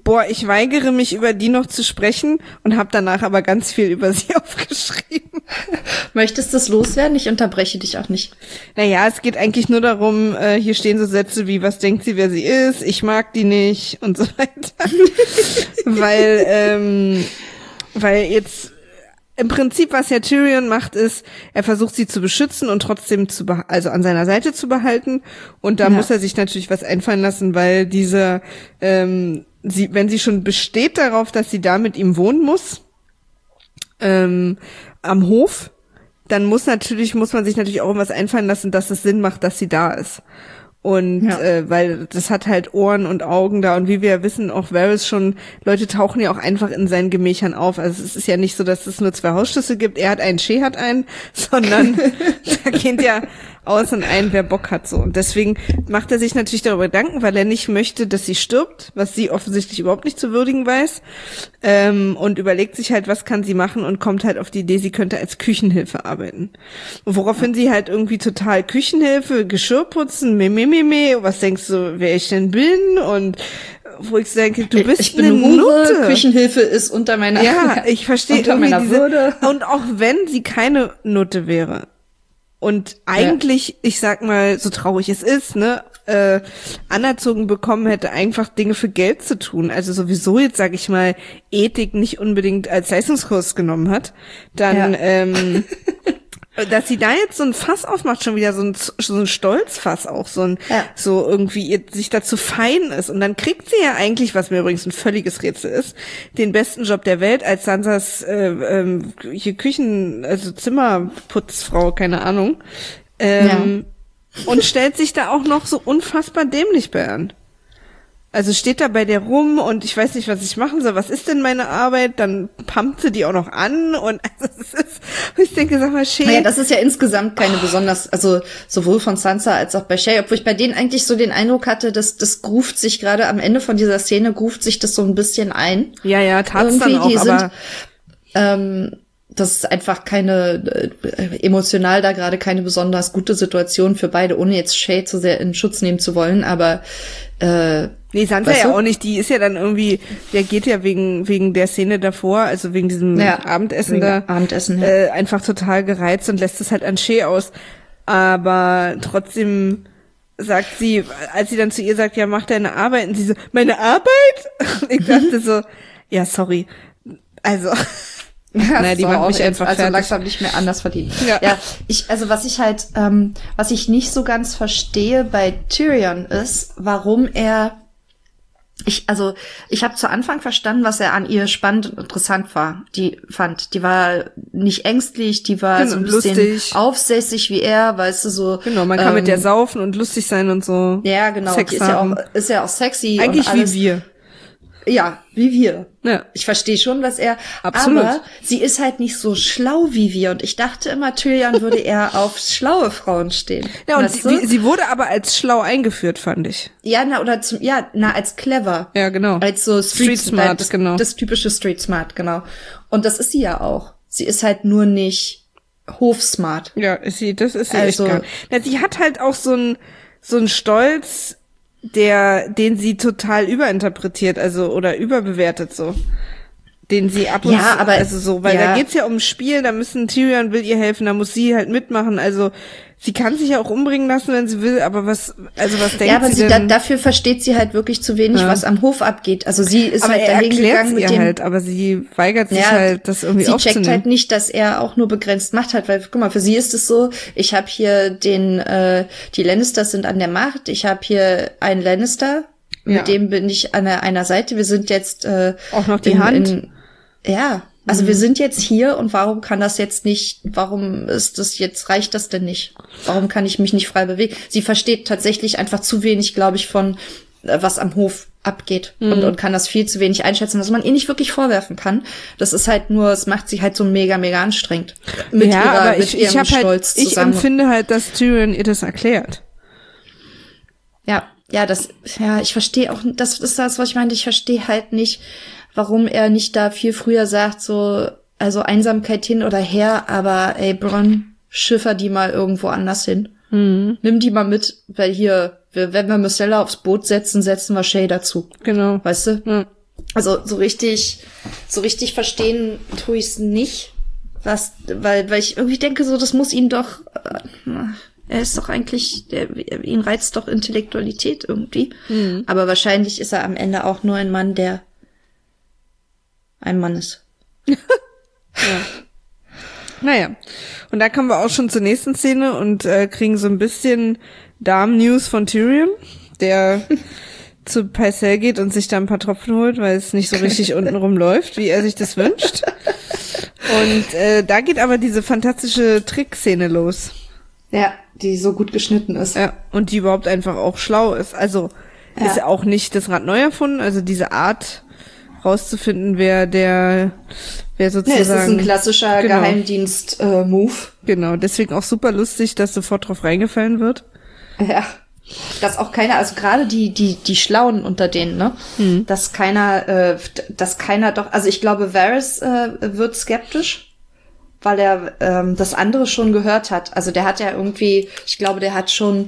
boah, ich weigere mich, über die noch zu sprechen und habe danach aber ganz viel über sie aufgeschrieben. Möchtest du es loswerden? Ich unterbreche dich auch nicht. Naja, es geht eigentlich nur darum, äh, hier stehen so Sätze wie, was denkt sie, wer sie ist, ich mag die nicht und so weiter. weil, ähm, weil jetzt im Prinzip, was ja Tyrion macht, ist, er versucht sie zu beschützen und trotzdem zu beh- also an seiner Seite zu behalten. Und da ja. muss er sich natürlich was einfallen lassen, weil diese, ähm, sie, wenn sie schon besteht darauf, dass sie da mit ihm wohnen muss, ähm, am Hof, dann muss natürlich, muss man sich natürlich auch irgendwas einfallen lassen, dass es Sinn macht, dass sie da ist. Und ja. äh, weil das hat halt Ohren und Augen da und wie wir ja wissen, auch Varys schon, Leute tauchen ja auch einfach in seinen Gemächern auf. Also es ist ja nicht so, dass es nur zwei Hausschlüssel gibt, er hat einen, Shea hat einen, sondern da geht ja aus und ein, wer Bock hat so. Und deswegen macht er sich natürlich darüber Gedanken, weil er nicht möchte, dass sie stirbt, was sie offensichtlich überhaupt nicht zu würdigen weiß, ähm, und überlegt sich halt, was kann sie machen und kommt halt auf die Idee, sie könnte als Küchenhilfe arbeiten. Und woraufhin ja. sie halt irgendwie total Küchenhilfe, Geschirr putzen, me, me, me, me, was denkst du, wer ich denn bin? Und wo ich denke, du bist ich bin eine Hure, Nutte. Küchenhilfe ist unter meiner Ja, ich verstehe unter meiner diese, Würde. Und auch wenn sie keine Nutte wäre und eigentlich, ja. ich sag mal, so traurig es ist, ne, äh, anerzogen bekommen hätte, einfach Dinge für Geld zu tun, also sowieso jetzt, sag ich mal, Ethik nicht unbedingt als Leistungskurs genommen hat, dann, ja. ähm, dass sie da jetzt so ein Fass aufmacht, schon wieder so ein, so ein Stolzfass auch, so ein, ja. so irgendwie ihr, sich dazu fein ist. Und dann kriegt sie ja eigentlich, was mir übrigens ein völliges Rätsel ist, den besten Job der Welt als Sansas äh, ähm, hier Küchen, also Zimmerputzfrau, keine Ahnung. Ähm, ja. Und stellt sich da auch noch so unfassbar dämlich bei an. Also steht da bei der rum und ich weiß nicht, was ich machen soll. Was ist denn meine Arbeit? Dann pumpt sie die auch noch an und also es ist, ich denke, sag mal, Shay. Naja, das ist ja insgesamt keine besonders, also sowohl von Sansa als auch bei Shay, obwohl ich bei denen eigentlich so den Eindruck hatte, dass das gruft sich gerade am Ende von dieser Szene, gruft sich das so ein bisschen ein. Ja, ja, tat's dann auch, die aber sind, ähm, das ist einfach keine, äh, emotional da gerade keine besonders gute Situation für beide, ohne jetzt Shay zu sehr in Schutz nehmen zu wollen, aber äh, nee, Sansa ja auch nicht, die ist ja dann irgendwie, der geht ja wegen wegen der Szene davor, also wegen diesem ja, Abendessen wegen da, Abendessen, ja. äh, einfach total gereizt und lässt es halt an Shay aus. Aber trotzdem sagt sie, als sie dann zu ihr sagt, ja, mach deine Arbeit, und sie so, meine Arbeit? Und ich dachte so, ja, sorry, also... Ja, naja, die so macht mich jetzt, einfach also fertig. langsam nicht mehr anders verdient. Ja. ja, ich, also was ich halt, ähm, was ich nicht so ganz verstehe bei Tyrion ist, warum er, ich, also ich habe zu Anfang verstanden, was er an ihr spannend und interessant war. Die fand, die war nicht ängstlich, die war genau, so ein bisschen lustig. Aufsässig wie er, weißt du so. Genau, man kann ähm, mit der saufen und lustig sein und so. Ja, genau. Sex die ist haben. ja auch, ist ja auch sexy. Eigentlich und alles. wie wir. Ja, wie wir. Ja. Ich verstehe schon, was er, Absolut. aber sie ist halt nicht so schlau wie wir und ich dachte immer, Tyrion würde eher auf schlaue Frauen stehen. Ja, und sie, wie, sie wurde aber als schlau eingeführt, fand ich. Ja, na, oder zum, ja, na, als clever. Ja, genau. Als so Street, Street Smart, äh, das, genau. Das typische Street Smart, genau. Und das ist sie ja auch. Sie ist halt nur nicht Hofsmart. Ja, ist sie, das ist sie also, echt gar. Ja, sie hat halt auch so ein, so ein Stolz, der, den sie total überinterpretiert, also, oder überbewertet, so. Den sie ab und ja, zu, aber, also so, weil ja. da geht's ja ums Spiel, da müssen Tyrion will ihr helfen, da muss sie halt mitmachen, also, sie kann sich ja auch umbringen lassen, wenn sie will, aber was, also was denkt ja, aber sie, sie denn? Da, dafür versteht sie halt wirklich zu wenig, ja. was am Hof abgeht. Also sie ist aber halt er dahin gegangen mit ihr dem, halt, aber sie weigert sich ja, halt, das irgendwie sie aufzunehmen. checkt halt nicht, dass er auch nur begrenzt Macht hat, weil guck mal, für sie ist es so, ich habe hier den, äh, die Lannisters sind an der Macht, ich habe hier einen Lannister, mit ja. dem bin ich an einer Seite, wir sind jetzt äh, auch noch die in, Hand. In, ja, also mhm. wir sind jetzt hier und warum kann das jetzt nicht, warum ist das jetzt, reicht das denn nicht? Warum kann ich mich nicht frei bewegen? Sie versteht tatsächlich einfach zu wenig, glaube ich, von äh, was am Hof abgeht mhm. und, und kann das viel zu wenig einschätzen, was man ihr nicht wirklich vorwerfen kann. Das ist halt nur, es macht sie halt so mega, mega anstrengend. Mit ja, ihrer, aber mit ich, ihrem ich hab Stolz halt, zusammen. Ich empfinde halt, dass Tyrion ihr das erklärt. Ja, ja, das, ja, ich verstehe auch, das ist das, was ich meinte, ich verstehe halt nicht, warum er nicht da viel früher sagt, so, also Einsamkeit hin oder her, aber ey, Bronn, schiffer die mal irgendwo anders hin. Mhm. Nimm die mal mit, weil hier, wenn wir Myrcella aufs Boot setzen, setzen wir Shay dazu. Genau. Weißt du? Ja. Also so richtig, so richtig verstehen tue ich es nicht, was, weil, weil ich irgendwie denke, so das muss ihn doch, äh, er ist doch eigentlich, der, ihn reizt doch Intellektualität irgendwie. Mhm. Aber wahrscheinlich ist er am Ende auch nur ein Mann, der ein Mann ist. Ja. Naja, und da kommen wir auch schon zur nächsten Szene und äh, kriegen so ein bisschen Darm-News von Tyrion, der zu Pycelle geht und sich da ein paar Tropfen holt, weil es nicht so richtig untenrum läuft, wie er sich das wünscht. Und äh, da geht aber diese fantastische Trickszene los. Ja, die so gut geschnitten ist. Ja, und die überhaupt einfach auch schlau ist. Also ja. Ist ja auch nicht das Rad neu erfunden, also diese Art rauszufinden, wer der, wer sozusagen... Nee, es ist ein klassischer genau. Geheimdienst-Move. Äh, genau, deswegen auch super lustig, dass sofort drauf reingefallen wird. Ja. Dass auch keiner, also gerade die die die Schlauen unter denen, ne, hm. dass keiner, äh, dass keiner doch, also ich glaube, Varys äh, wird skeptisch, weil er ähm, das andere schon gehört hat. Also der hat ja irgendwie, ich glaube, der hat schon,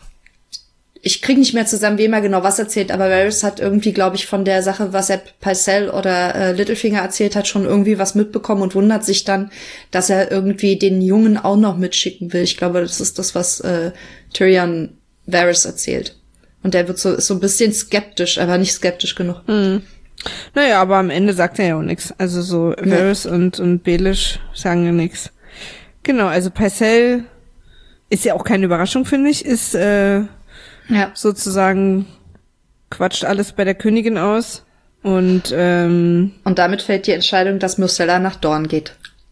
ich krieg nicht mehr zusammen, wem er genau was erzählt, aber Varys hat irgendwie, glaube ich, von der Sache, was er Pycelle oder äh, Littlefinger erzählt hat, schon irgendwie was mitbekommen und wundert sich dann, dass er irgendwie den Jungen auch noch mitschicken will. Ich glaube, das ist das, was äh, Tyrion Varys erzählt. Und der wird so, ist so ein bisschen skeptisch, aber nicht skeptisch genug. Mhm. Naja, aber am Ende sagt er ja auch nichts. Also so Varys ja. und, und Baelish sagen ja nichts. Genau, also Pycelle ist ja auch keine Überraschung, finde ich, ist äh, ja. sozusagen quatscht alles bei der Königin aus. Und ähm, und damit fällt die Entscheidung, dass Myrcella nach Dorne geht.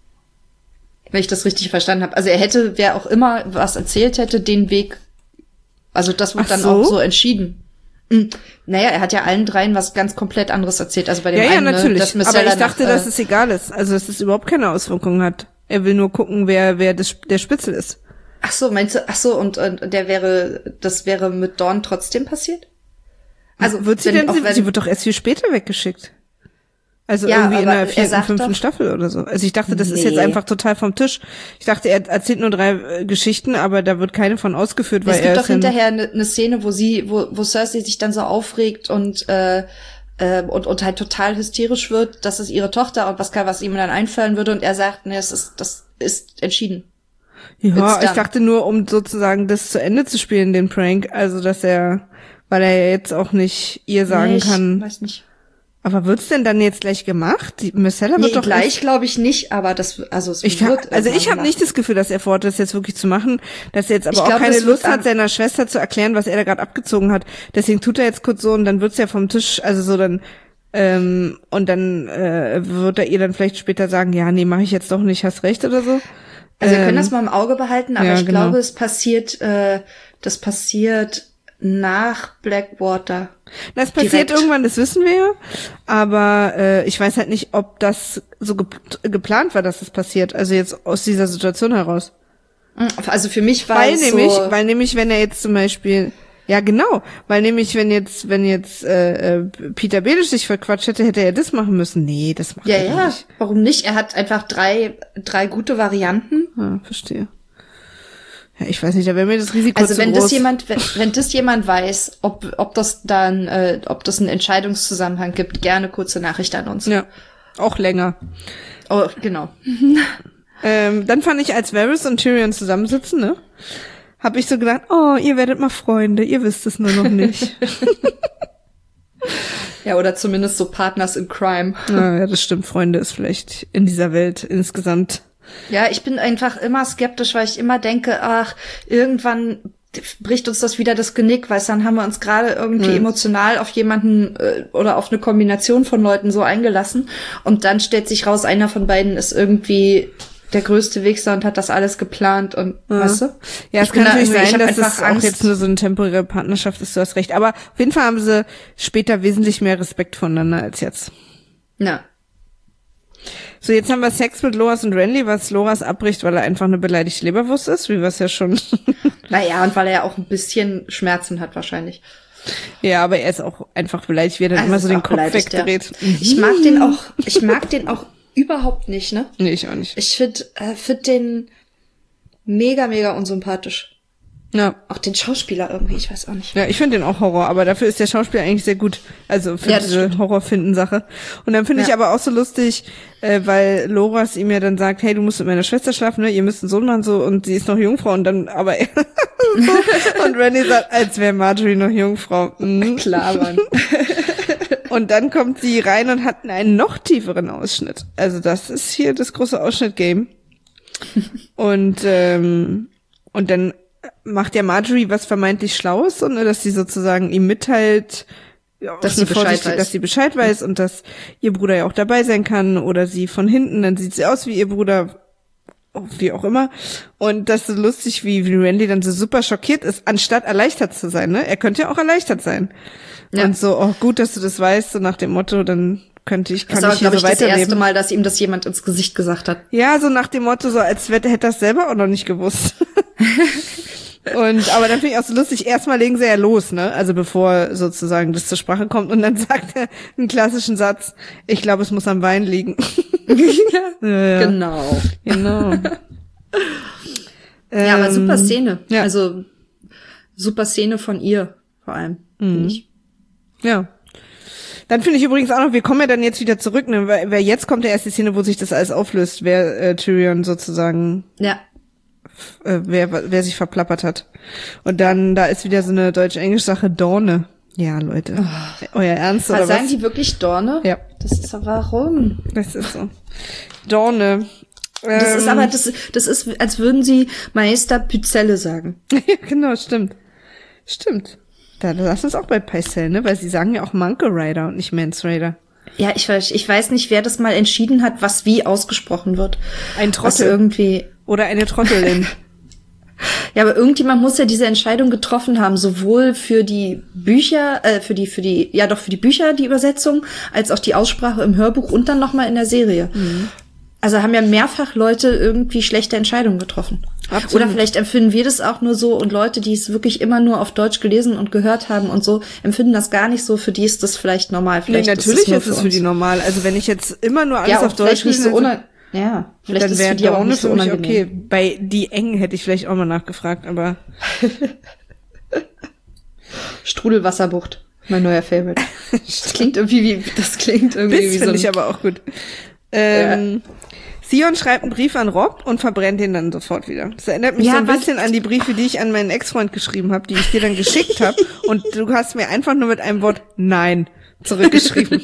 Wenn ich das richtig verstanden habe. Also er hätte, wer auch immer was erzählt hätte, den Weg. Also das wird Ach dann so? auch so entschieden. Mhm. Naja, er hat ja allen dreien was ganz komplett anderes erzählt. Also bei dem ja, einen, ja, natürlich. dass aber ich dachte, nach, äh, dass es egal ist. Also dass es überhaupt keine Auswirkungen hat. Er will nur gucken, wer wer das, der Spitzel ist. Ach so, meinst du? Ach so, und, und der wäre, das wäre mit Dorne trotzdem passiert? Also wird sie wenn, denn? Sie, wenn, sie wird doch erst viel später weggeschickt. Also ja, irgendwie in der vierten, fünften doch, Staffel oder so. Also ich dachte, das nee. ist jetzt einfach total vom Tisch. Ich dachte, er erzählt nur drei äh, Geschichten, aber da wird keine von ausgeführt, es weil er Es gibt doch hinterher eine ne Szene, wo sie, wo, wo Cersei sich dann so aufregt und äh, äh, und und halt total hysterisch wird, dass es ihre Tochter und was was ihm dann einfallen würde und er sagt, nee, es ist das ist entschieden. Ja, ich dachte nur, um sozusagen das zu Ende zu spielen, den Prank, also dass er, weil er ja jetzt auch nicht ihr sagen nee, ich kann. Weiß nicht. Aber wird's denn dann jetzt gleich gemacht? Die Myrcella wird nee, doch gleich glaube ich nicht, aber das also es ich wird hab, also ich habe nicht das Gefühl, dass er vorhat, das jetzt wirklich zu machen, dass er jetzt aber ich auch glaub, keine Lust hat, seiner Schwester zu erklären, was er da gerade abgezogen hat. Deswegen tut er jetzt kurz so und dann wird's ja vom Tisch, also so dann ähm, und dann äh, wird er ihr dann vielleicht später sagen, ja, nee, mache ich jetzt doch nicht, hast recht oder so. Also wir können das mal im Auge behalten, aber ja, ich genau. glaube, es passiert, äh, das passiert nach Blackwater. Das passiert direkt. Irgendwann, das wissen wir ja. Aber äh, ich weiß halt nicht, ob das so ge- geplant war, dass das passiert. Also jetzt aus dieser Situation heraus. Also für mich war weil es nämlich, so... Weil nämlich, wenn er jetzt zum Beispiel... Ja, genau. Weil nämlich, wenn jetzt, wenn jetzt äh, Peter Baelish sich verquatscht hätte, hätte er das machen müssen. Nee, das macht ja, er ja. nicht. Warum nicht? Er hat einfach drei drei gute Varianten. Ah, verstehe. Ja, ich weiß nicht, da wäre mir das Risiko also zu wenn groß. das jemand, wenn, wenn das jemand weiß, ob ob das dann, äh, ob das einen Entscheidungszusammenhang gibt, gerne kurze Nachricht an uns. Ja, auch länger. Oh, genau. ähm, dann fand ich, als Varys und Tyrion zusammensitzen, ne, habe ich so gedacht, oh, ihr werdet mal Freunde, ihr wisst es nur noch nicht. Ja, oder zumindest so Partners in Crime. Ja, ja, das stimmt. Freunde ist vielleicht in dieser Welt insgesamt. Ja, ich bin einfach immer skeptisch, weil ich immer denke, ach, irgendwann bricht uns das wieder das Genick, weil dann haben wir uns gerade irgendwie mhm. emotional auf jemanden äh, oder auf eine Kombination von Leuten so eingelassen und dann stellt sich raus, einer von beiden ist irgendwie der größte Wichser und hat das alles geplant und, ja. weißt du? Ja, es ich kann natürlich da sein, dass es Angst. auch jetzt nur so eine temporäre Partnerschaft ist, du hast recht. Aber auf jeden Fall haben sie später wesentlich mehr Respekt voneinander als jetzt. Ja. So, jetzt haben wir Sex mit Loras und Renly, was Loras abbricht, weil er einfach eine beleidigte Leberwurst ist, wie wir es ja schon... Naja, und weil er ja auch ein bisschen Schmerzen hat wahrscheinlich. Ja, aber er ist auch einfach beleidigt, wie er dann also immer so den Kopf wegdreht. Ja. Ich mag den auch, ich mag den auch überhaupt nicht, ne? Nee, ich auch nicht. Ich find, äh, find den mega, mega unsympathisch. Ja. Auch den Schauspieler irgendwie, ich weiß auch nicht. Ja, ich finde den auch Horror, aber dafür ist der Schauspieler eigentlich sehr gut. Also für Ja, diese Horrorfinden-Sache. Und dann finde Ja. ich aber auch so lustig, äh, weil Loras ihm ja dann sagt, hey, du musst mit meiner Schwester schlafen, ne? Ihr müsst einen Sohn machen, so, und sie ist noch Jungfrau, und dann, aber er so, und Randy sagt, als wäre Marjorie noch Jungfrau. Mhm. Klar, Mann. Und dann kommt sie rein und hat einen noch tieferen Ausschnitt. Also das ist hier das große Ausschnitt-Game. Und, ähm, und dann macht ja Marjorie was vermeintlich Schlaues, und dass sie sozusagen ihm mitteilt, ja, dass sie Bescheid weiß. dass sie Bescheid weiß und dass ihr Bruder ja auch dabei sein kann, oder sie von hinten, dann sieht sie aus wie ihr Bruder, wie auch immer. Und das ist so lustig, wie, wie Randy dann so super schockiert ist, anstatt erleichtert zu sein, ne? Er könnte ja auch erleichtert sein. Ja. Und so, oh, gut, dass du das weißt, so nach dem Motto, dann könnte ich, kann das ich hier so weiterleben. Das ist das erste weiterleben. Mal, dass ihm das jemand ins Gesicht gesagt hat. Ja, so nach dem Motto, so als hätte er das selber auch noch nicht gewusst. Und, aber dann finde ich auch so lustig, erstmal legen sie ja los, ne, also bevor sozusagen das zur Sprache kommt, und dann sagt er einen klassischen Satz, ich glaube, es muss am Wein liegen. Ja, ja, genau. Genau. Ja, aber super Ähm, Szene. ja. Also, super Szene von ihr, vor allem, finde Mhm. ich. Ja. Dann finde ich übrigens auch noch, wir kommen ja dann jetzt wieder zurück, ne, weil, weil jetzt kommt ja erst die Szene, wo sich das alles auflöst, wer äh, Tyrion sozusagen, Ja. äh, wer wer sich verplappert hat. Und dann, da ist wieder so eine deutsch-englisch-Sache, Dorne. Ja, Leute. Oh. Euer Ernst, oder Was sagen was? die wirklich Dorne? Ja. Das ist aber warum? Das ist so. Dorne. Das ähm, ist aber, das, das ist, als würden sie Meister Pyzelle sagen. Ja, genau, stimmt. Stimmt. Da lass uns auch bei Pycelle, ne? Weil sie sagen ja auch Monkey Rider und nicht Mance Rider. Ja, ich weiß, ich weiß nicht, wer das mal entschieden hat, was wie ausgesprochen wird. Ein Was Trottel. irgendwie. Oder eine Trottelin. Ja, aber irgendjemand muss ja diese Entscheidung getroffen haben, sowohl für die Bücher, äh, für die, für die, ja doch für die Bücher, die Übersetzung, als auch die Aussprache im Hörbuch und dann nochmal in der Serie. Mhm. Also haben ja mehrfach Leute irgendwie schlechte Entscheidungen getroffen. Absolut. Oder vielleicht empfinden wir das auch nur so, und Leute, die es wirklich immer nur auf Deutsch gelesen und gehört haben und so, empfinden das gar nicht so. Für die ist das vielleicht normal. Vielleicht Nee, natürlich ist es, nur ist es für uns. die normal. Also wenn ich jetzt immer nur alles ja, auf Deutsch nicht so lese, ohne, ja, vielleicht dann ist es für wäre die auch Dorne nicht so für mich unangenehm. okay. Bei die Engen hätte ich vielleicht auch mal nachgefragt, aber Strudelwasserbucht, mein neuer Favorite. Das klingt irgendwie wie, das klingt irgendwie Biss wie so finde ein, ich aber auch gut. Ähm, ja. Theon schreibt einen Brief an Robb und verbrennt ihn dann sofort wieder. Das erinnert mich Ja, so ein was- bisschen an die Briefe, die ich an meinen Ex-Freund geschrieben habe, die ich dir dann geschickt habe, und du hast mir einfach nur mit einem Wort Nein zurückgeschrieben.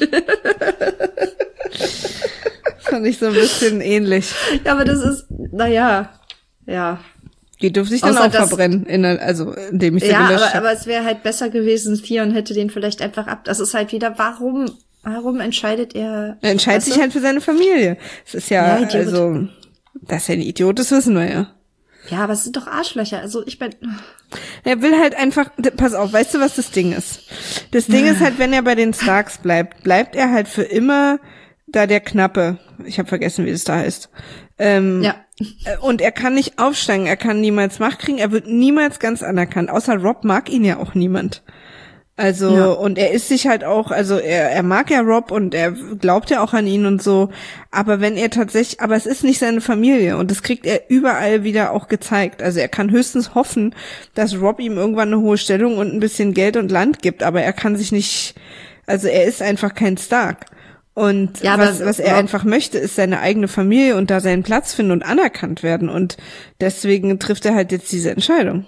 Fand ich so ein bisschen ähnlich. ja, aber das ist, naja, ja. Die dürfte ich dann Außer auch das- verbrennen, in, der- also indem ich sie Ja, gelöscht aber, habe. aber es wäre halt besser gewesen, Theon hätte den vielleicht einfach ab, das ist halt wieder, warum, warum entscheidet er? Er entscheidet weißt sich du? halt für seine Familie. Es ist ja, Ja, Idiot. also, dass er ein Idiot ist, wissen wir ja. Ja, aber es sind doch Arschlöcher, also ich bin, Er will halt einfach, pass auf, weißt du, was das Ding ist? Das Ding ist halt, wenn er bei den Starks bleibt, bleibt er halt für immer da der Knappe. Ich habe vergessen, wie das da heißt. Ähm, ja. Und er kann nicht aufsteigen, er kann niemals Macht kriegen, er wird niemals ganz anerkannt. Außer Robb mag ihn ja auch niemand. Also, Ja. und er ist sich halt auch, also er, er mag ja Robb und er glaubt ja auch an ihn und so, aber wenn er tatsächlich, aber es ist nicht seine Familie, und das kriegt er überall wieder auch gezeigt. Also er kann höchstens hoffen, dass Robb ihm irgendwann eine hohe Stellung und ein bisschen Geld und Land gibt, aber er kann sich nicht, also er ist einfach kein Stark. Und Ja, was, aber was er Robb- einfach möchte, ist seine eigene Familie und da seinen Platz finden und anerkannt werden, und deswegen trifft er halt jetzt diese Entscheidung.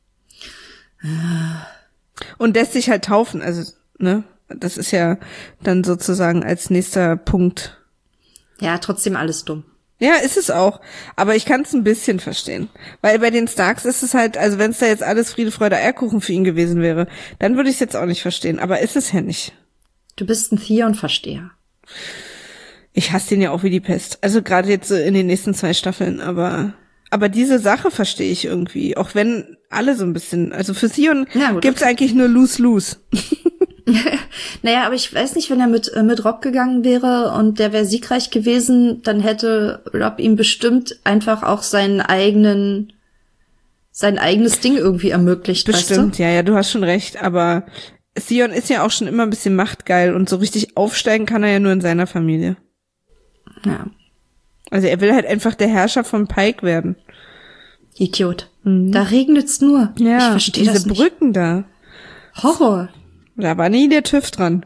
Und lässt sich halt taufen, also, ne, das ist ja dann sozusagen als nächster Punkt. Ja, trotzdem alles dumm. Ja, ist es auch, aber ich kann es ein bisschen verstehen, weil bei den Starks ist es halt, also wenn es da jetzt alles Friede, Freude, Eierkuchen für ihn gewesen wäre, dann würde ich es jetzt auch nicht verstehen, aber ist es ja nicht. Du bist ein Theon-Versteher. Ich hasse den ja auch wie die Pest, also gerade jetzt so in den nächsten zwei Staffeln, aber aber diese Sache verstehe ich irgendwie, auch wenn alle so ein bisschen, also für Theon Ja, gut, gibt's okay. eigentlich nur Lose-Lose. Naja, aber ich weiß nicht, wenn er mit, äh, mit Robb gegangen wäre und der wäre siegreich gewesen, dann hätte Robb ihm bestimmt einfach auch seinen eigenen, sein eigenes Ding irgendwie ermöglicht, Bestimmt, weißt du? ja, ja, du hast schon recht, aber Theon ist ja auch schon immer ein bisschen machtgeil und so richtig aufsteigen kann er ja nur in seiner Familie. Ja. Also er will halt einfach der Herrscher von Pike werden. Idiot. Mhm. Da regnet's nur. Ja, ich verstehe das diese nicht. Brücken da. Horror. Da war nie der TÜV dran.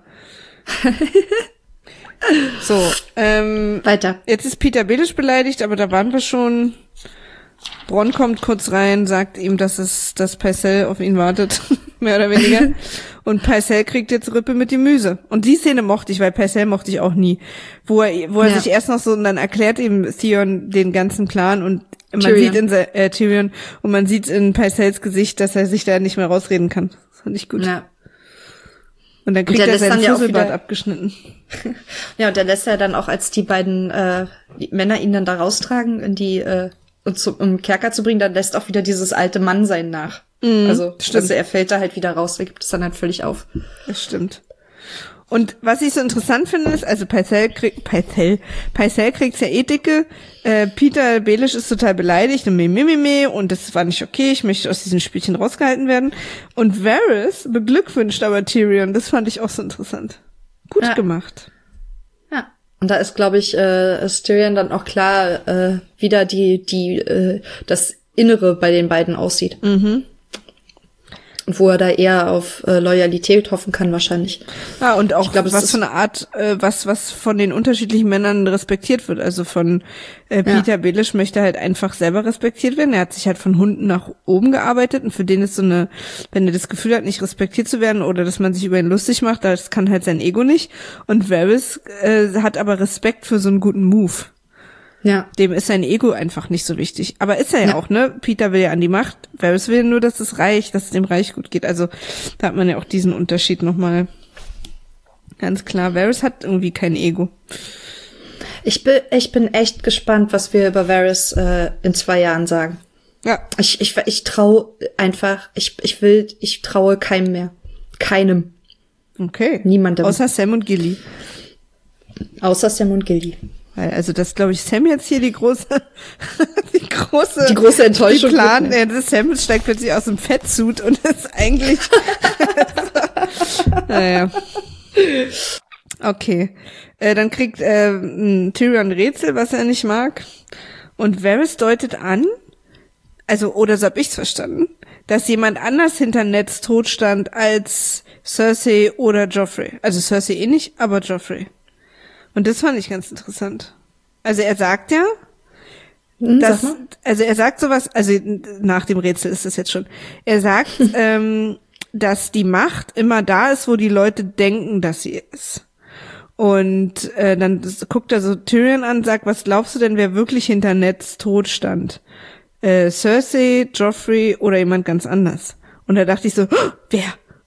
So, ähm, weiter. Jetzt ist Peter Baelish beleidigt, aber da waren wir schon. Bronn kommt kurz rein, sagt ihm, dass es, dass Pycelle auf ihn wartet, mehr oder weniger. Und Pycelle kriegt jetzt Rippe mit dem Müse. Und die Szene mochte ich, weil Pycelle mochte ich auch nie. Wo er, wo er ja. sich erst noch so, und dann erklärt ihm Theon den ganzen Plan und man Tyrion. sieht in, äh, Tyrion, und man sieht in Pycelles Gesicht, dass er sich da nicht mehr rausreden kann. Das fand ich gut. Ja. Und dann kriegt und er seinen Fusselbart ja abgeschnitten. Ja, und der lässt er dann auch, als die beiden äh, die Männer ihn dann da raustragen, in die äh, und zu, um Kerker zu bringen, dann lässt auch wieder dieses alte Mannsein nach. Mm, also, also er fällt da halt wieder raus, er gibt es dann halt völlig auf. Das stimmt. Und was ich so interessant finde, ist, also Pycelle kriegt, Pycelle, Pycelle kriegt's ja eh dicke, äh, Peter Baelish ist total beleidigt und mimimimi und das war nicht okay, ich möchte aus diesem Spielchen rausgehalten werden. Und Varys beglückwünscht aber Tyrion, das fand ich auch so interessant. Gut ja. gemacht. Ja. Und da ist, glaube ich, äh, ist Tyrion dann auch klar, äh, wieder die, die, äh, das Innere bei den beiden aussieht. Mhm. Wo er da eher auf äh, Loyalität hoffen kann wahrscheinlich. Ja, und auch glaub, was für eine Art, äh, was was von den unterschiedlichen Männern respektiert wird. Also von äh, Peter ja. Baelish möchte halt einfach selber respektiert werden. Er hat sich halt von Hunden nach oben gearbeitet und für den ist so eine, wenn er das Gefühl hat, nicht respektiert zu werden oder dass man sich über ihn lustig macht, das kann halt sein Ego nicht. Und Varys äh, hat aber Respekt für so einen guten Move. Ja. Dem ist sein Ego einfach nicht so wichtig. Aber ist er ja, ja auch, ne? Peter will ja an die Macht. Varys will nur, dass es Reich, dass es dem Reich gut geht. Also da hat man ja auch diesen Unterschied nochmal ganz klar. Varys hat irgendwie kein Ego. Ich bin, ich bin echt gespannt, was wir über Varys äh, in zwei Jahren sagen. Ja. Ich, ich, ich traue einfach, ich, ich will, ich traue keinem mehr. Keinem. Okay. Niemandem. Außer Sam und Gilly. Außer Sam und Gilly. Also das glaube ich Sam jetzt hier die große die große die große Enttäuschung. Die Plan, ja, das Sam steigt plötzlich aus dem Fettsuit und ist eigentlich naja. Okay. Äh, dann kriegt äh, Tyrion ein Rätsel, was er nicht mag. Und Varys deutet an, also oder so hab ich's verstanden, dass jemand anders hinter Neds Tod stand als Cersei oder Joffrey. Also Cersei eh nicht, aber Joffrey. Und das fand ich ganz interessant. Also er sagt ja, hm, dass, sag also er sagt sowas, also nach dem Rätsel ist das jetzt schon, er sagt, ähm, dass die Macht immer da ist, wo die Leute denken, dass sie ist. Und äh, dann guckt er so Tyrion an, sagt, was glaubst du denn, wer wirklich hinter Neds Tod stand? Äh, Cersei, Joffrey oder jemand ganz anders? Und da dachte ich so, oh, wer?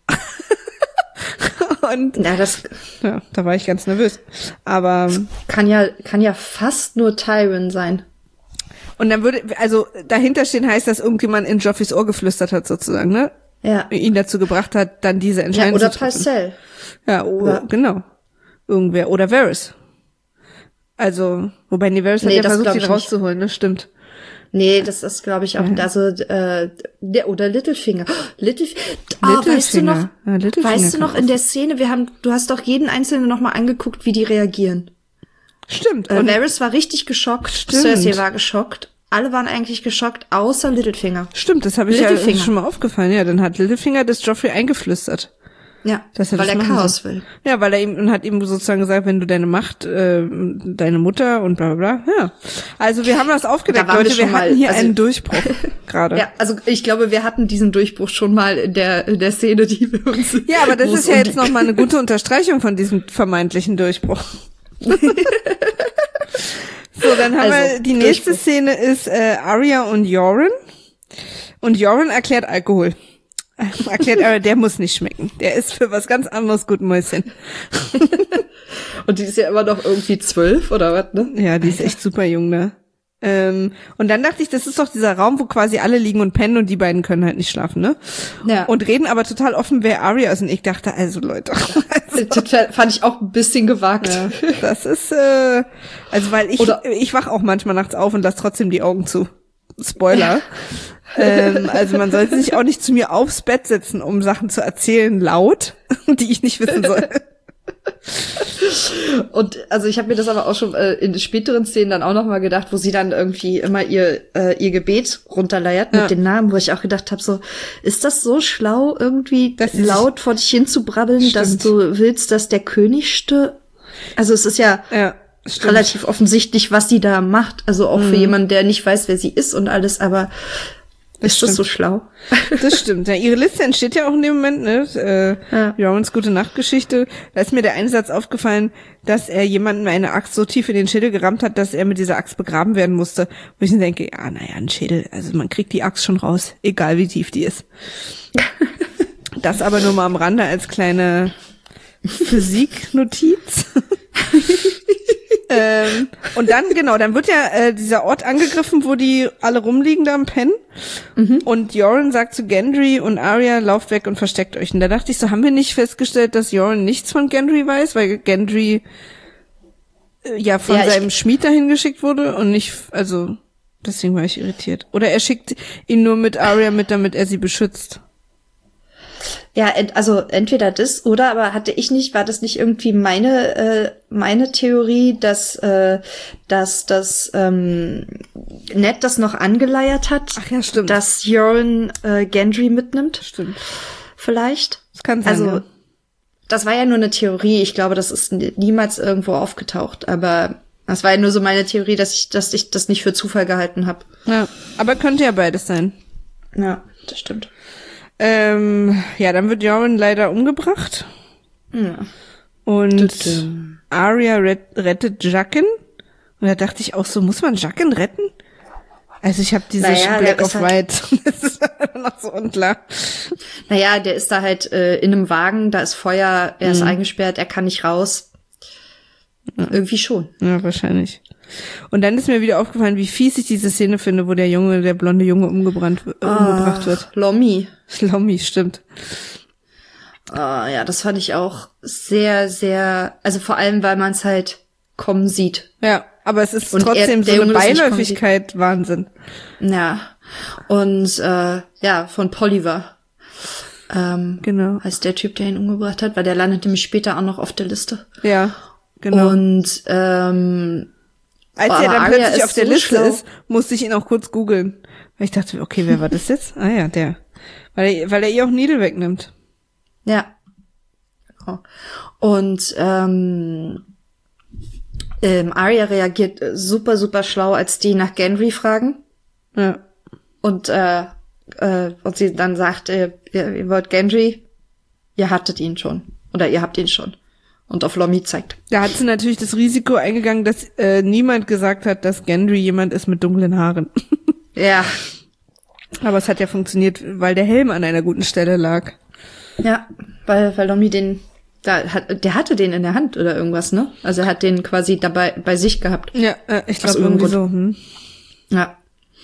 Und ja, das ja, da war ich ganz nervös. Aber kann ja kann ja fast nur Tyrion sein. Und dann würde, also dahinter stehen heißt, dass irgendjemand in Joffreys Ohr geflüstert hat sozusagen, ne? Ja. Ihn dazu gebracht hat, dann diese Entscheidung ja, oder zu treffen. Pycelle. Ja, oh, ja, genau. Irgendwer. Oder Varys. Also, wobei nee, Varys nee, hat ja versucht, ihn rauszuholen, ne? Stimmt. Nee, das ist, glaube ich, auch, ja. also, äh, der, oder Littlefinger. Littlefinger. Oh, Littlefinger. Weißt du noch, ja, Littlefinger weißt du noch in der Szene, wir haben, du hast doch jeden Einzelnen noch mal angeguckt, wie die reagieren. Stimmt. Äh, Varys war richtig geschockt. Stimmt. Cersei war geschockt. Alle waren eigentlich geschockt, außer Littlefinger. Stimmt, das habe ich ja schon mal aufgefallen. Ja, dann hat Littlefinger das Joffrey eingeflüstert. Ja, dass er weil das er Chaos soll. will. Ja, weil er ihm und hat ihm sozusagen gesagt, wenn du deine Macht, äh, deine Mutter und bla bla bla. Ja, also wir haben das aufgedeckt, da Leute. Wir, wir hatten mal, hier also, einen Durchbruch gerade. Ja, also ich glaube, wir hatten diesen Durchbruch schon mal in der in der Szene, die wir uns. Ja, aber das ist ja jetzt noch mal eine gute Unterstreichung von diesem vermeintlichen Durchbruch. So, dann haben also, wir die nächste Durchbruch. Szene ist äh, Arya und Yoren und Yoren erklärt Alkohol. Erklärt aber, der muss nicht schmecken. Der ist für was ganz anderes gut, Mäuschen. Und die ist ja immer noch irgendwie zwölf, oder was, ne? Ja, die ist echt super jung, ne? Ähm, und dann dachte ich, das ist doch dieser Raum, wo quasi alle liegen und pennen und die beiden können halt nicht schlafen, ne? Ja. Und reden aber total offen, wer Arya ist. Und ich dachte, also Leute. Also, das fand ich auch ein bisschen gewagt. Ja, das ist, äh, also weil ich, oder ich wach auch manchmal nachts auf und lass trotzdem die Augen zu. Spoiler. ähm, also man sollte sich auch nicht zu mir aufs Bett setzen, um Sachen zu erzählen laut, die ich nicht wissen soll. Und also ich habe mir das aber auch schon äh, in späteren Szenen dann auch noch mal gedacht, wo sie dann irgendwie immer ihr äh, ihr Gebet runterleiert ja. mit den Namen, wo ich auch gedacht habe, so, ist das so schlau, irgendwie das laut vor dich hin zu brabbeln, stimmt. dass du willst, dass der König stirbt? Also es ist ja, ja relativ offensichtlich, was sie da macht. Also auch mhm. für jemanden, der nicht weiß, wer sie ist und alles, aber das ist stimmt. das so schlau? Das stimmt. Ja, ihre Liste entsteht ja auch in dem Moment, ne? Äh, ja. Jorans Gute-Nacht-Geschichte. Da ist mir der Einsatz aufgefallen, dass er jemandem eine Axt so tief in den Schädel gerammt hat, dass er mit dieser Axt begraben werden musste. Wo ich dann denke, ja, naja, ein Schädel, also man kriegt die Axt schon raus, egal wie tief die ist. Das aber nur mal am Rande als kleine Physiknotiz. ähm, und dann, genau, dann wird ja äh, dieser Ort angegriffen, wo die alle rumliegen da im Pen. Mhm. Und Joran sagt zu Gendry und Arya, lauft weg und versteckt euch. Und da dachte ich so, haben wir nicht festgestellt, dass Joran nichts von Gendry weiß, weil Gendry äh, ja von ja, seinem Schmied dahin geschickt wurde und nicht, also deswegen war ich irritiert. Oder er schickt ihn nur mit Arya mit, damit er sie beschützt. Ja, ent, also entweder das oder, aber hatte ich nicht, war das nicht irgendwie meine äh, meine Theorie, dass äh, dass das ähm, Ned das noch angeleiert hat, Ach ja, stimmt. dass Joran äh, Gendry mitnimmt. Stimmt. Vielleicht. Das kann sein. Also ja. das war ja nur eine Theorie. Ich glaube, das ist niemals irgendwo aufgetaucht. Aber das war ja nur so meine Theorie, dass ich dass ich das nicht für Zufall gehalten habe. Ja, aber könnte ja beides sein. Ja, das stimmt. Ähm, ja, dann wird Joran leider umgebracht. Ja. Und Arya ret- rettet Jaqen. Und da dachte ich auch so, muss man Jaqen retten? Also ich habe diese naja, Black of halt, White. Das ist noch so unklar. Naja, der ist da halt äh, in einem Wagen, da ist Feuer, er ist mhm. eingesperrt, er kann nicht raus. Ja. Irgendwie schon. Ja, wahrscheinlich. Und dann ist mir wieder aufgefallen, wie fies ich diese Szene finde, wo der Junge, der blonde Junge umgebrannt, äh, ah, umgebracht wird. Lommi. Lommi, stimmt. Ah, ja, das fand ich auch sehr, sehr, also vor allem, weil man es halt kommen sieht. Ja, aber es ist und trotzdem er, so eine Beiläufigkeit, Wahnsinn. Ja, und äh, ja, von Polliver. Ähm, genau. Heißt der Typ, der ihn umgebracht hat, weil der landet nämlich später auch noch auf der Liste. Ja, genau. Und ähm, als er dann Arya plötzlich auf der so Liste schlau. ist, musste ich ihn auch kurz googeln. Weil ich dachte, okay, wer war das jetzt? Ah ja, der. Weil er, weil er ihr auch Needle wegnimmt. Ja. Oh. Und ähm, ähm, Arya reagiert super, super schlau, als die nach Gendry fragen. Ja. Und äh, äh, und sie dann sagt, äh, ihr, ihr wollt Gendry, ihr hattet ihn schon. Oder ihr habt ihn schon. Und auf Lommi zeigt. Da hat sie natürlich das Risiko eingegangen, dass äh, niemand gesagt hat, dass Gendry jemand ist mit dunklen Haaren. Ja. Aber es hat ja funktioniert, weil der Helm an einer guten Stelle lag. Ja, weil, weil Lommi den, da hat, der hatte den in der Hand oder irgendwas, ne? Also er hat den quasi dabei bei sich gehabt. Ja, äh, ich glaube irgendwie so. Hm. Ja.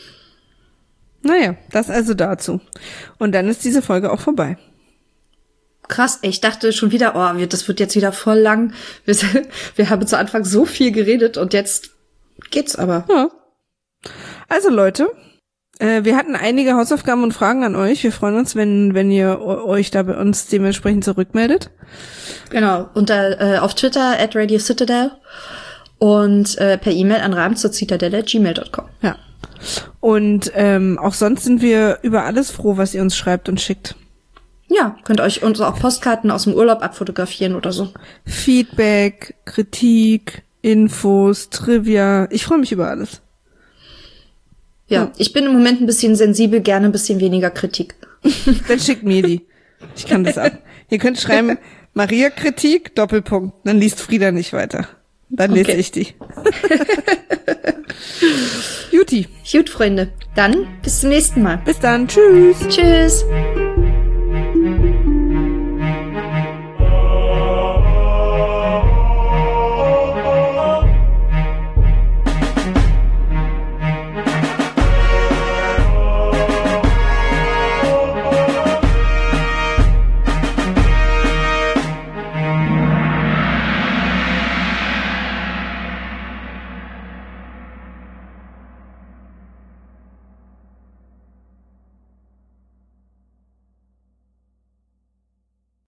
Naja, das also dazu. Und dann ist diese Folge auch vorbei. Krass, ey, ich dachte schon wieder, oh, das wird jetzt wieder voll lang. Wir, wir haben zu Anfang so viel geredet und jetzt geht's aber. Ja. Also Leute, äh, wir hatten einige Hausaufgaben und Fragen an euch. Wir freuen uns, wenn wenn ihr euch da bei uns dementsprechend zurückmeldet. Genau, unter äh, auf Twitter at Radio Citadel und äh, per E-Mail an rahmenzurcitadel at gmail dot com. Ja. Und ähm, auch sonst sind wir über alles froh, was ihr uns schreibt und schickt. Ja, könnt euch uns auch Postkarten aus dem Urlaub abfotografieren oder so. Feedback, Kritik, Infos, Trivia. Ich freue mich über alles. Ja, ja, ich bin im Moment ein bisschen sensibel, gerne ein bisschen weniger Kritik. Dann schickt mir die. Ich kann das ab. Ihr könnt schreiben, Maria Kritik, Doppelpunkt. Dann liest Frieda nicht weiter. Dann lese okay. ich die. Juti. Gut, Freunde. Dann bis zum nächsten Mal. Bis dann. Tschüss. Tschüss.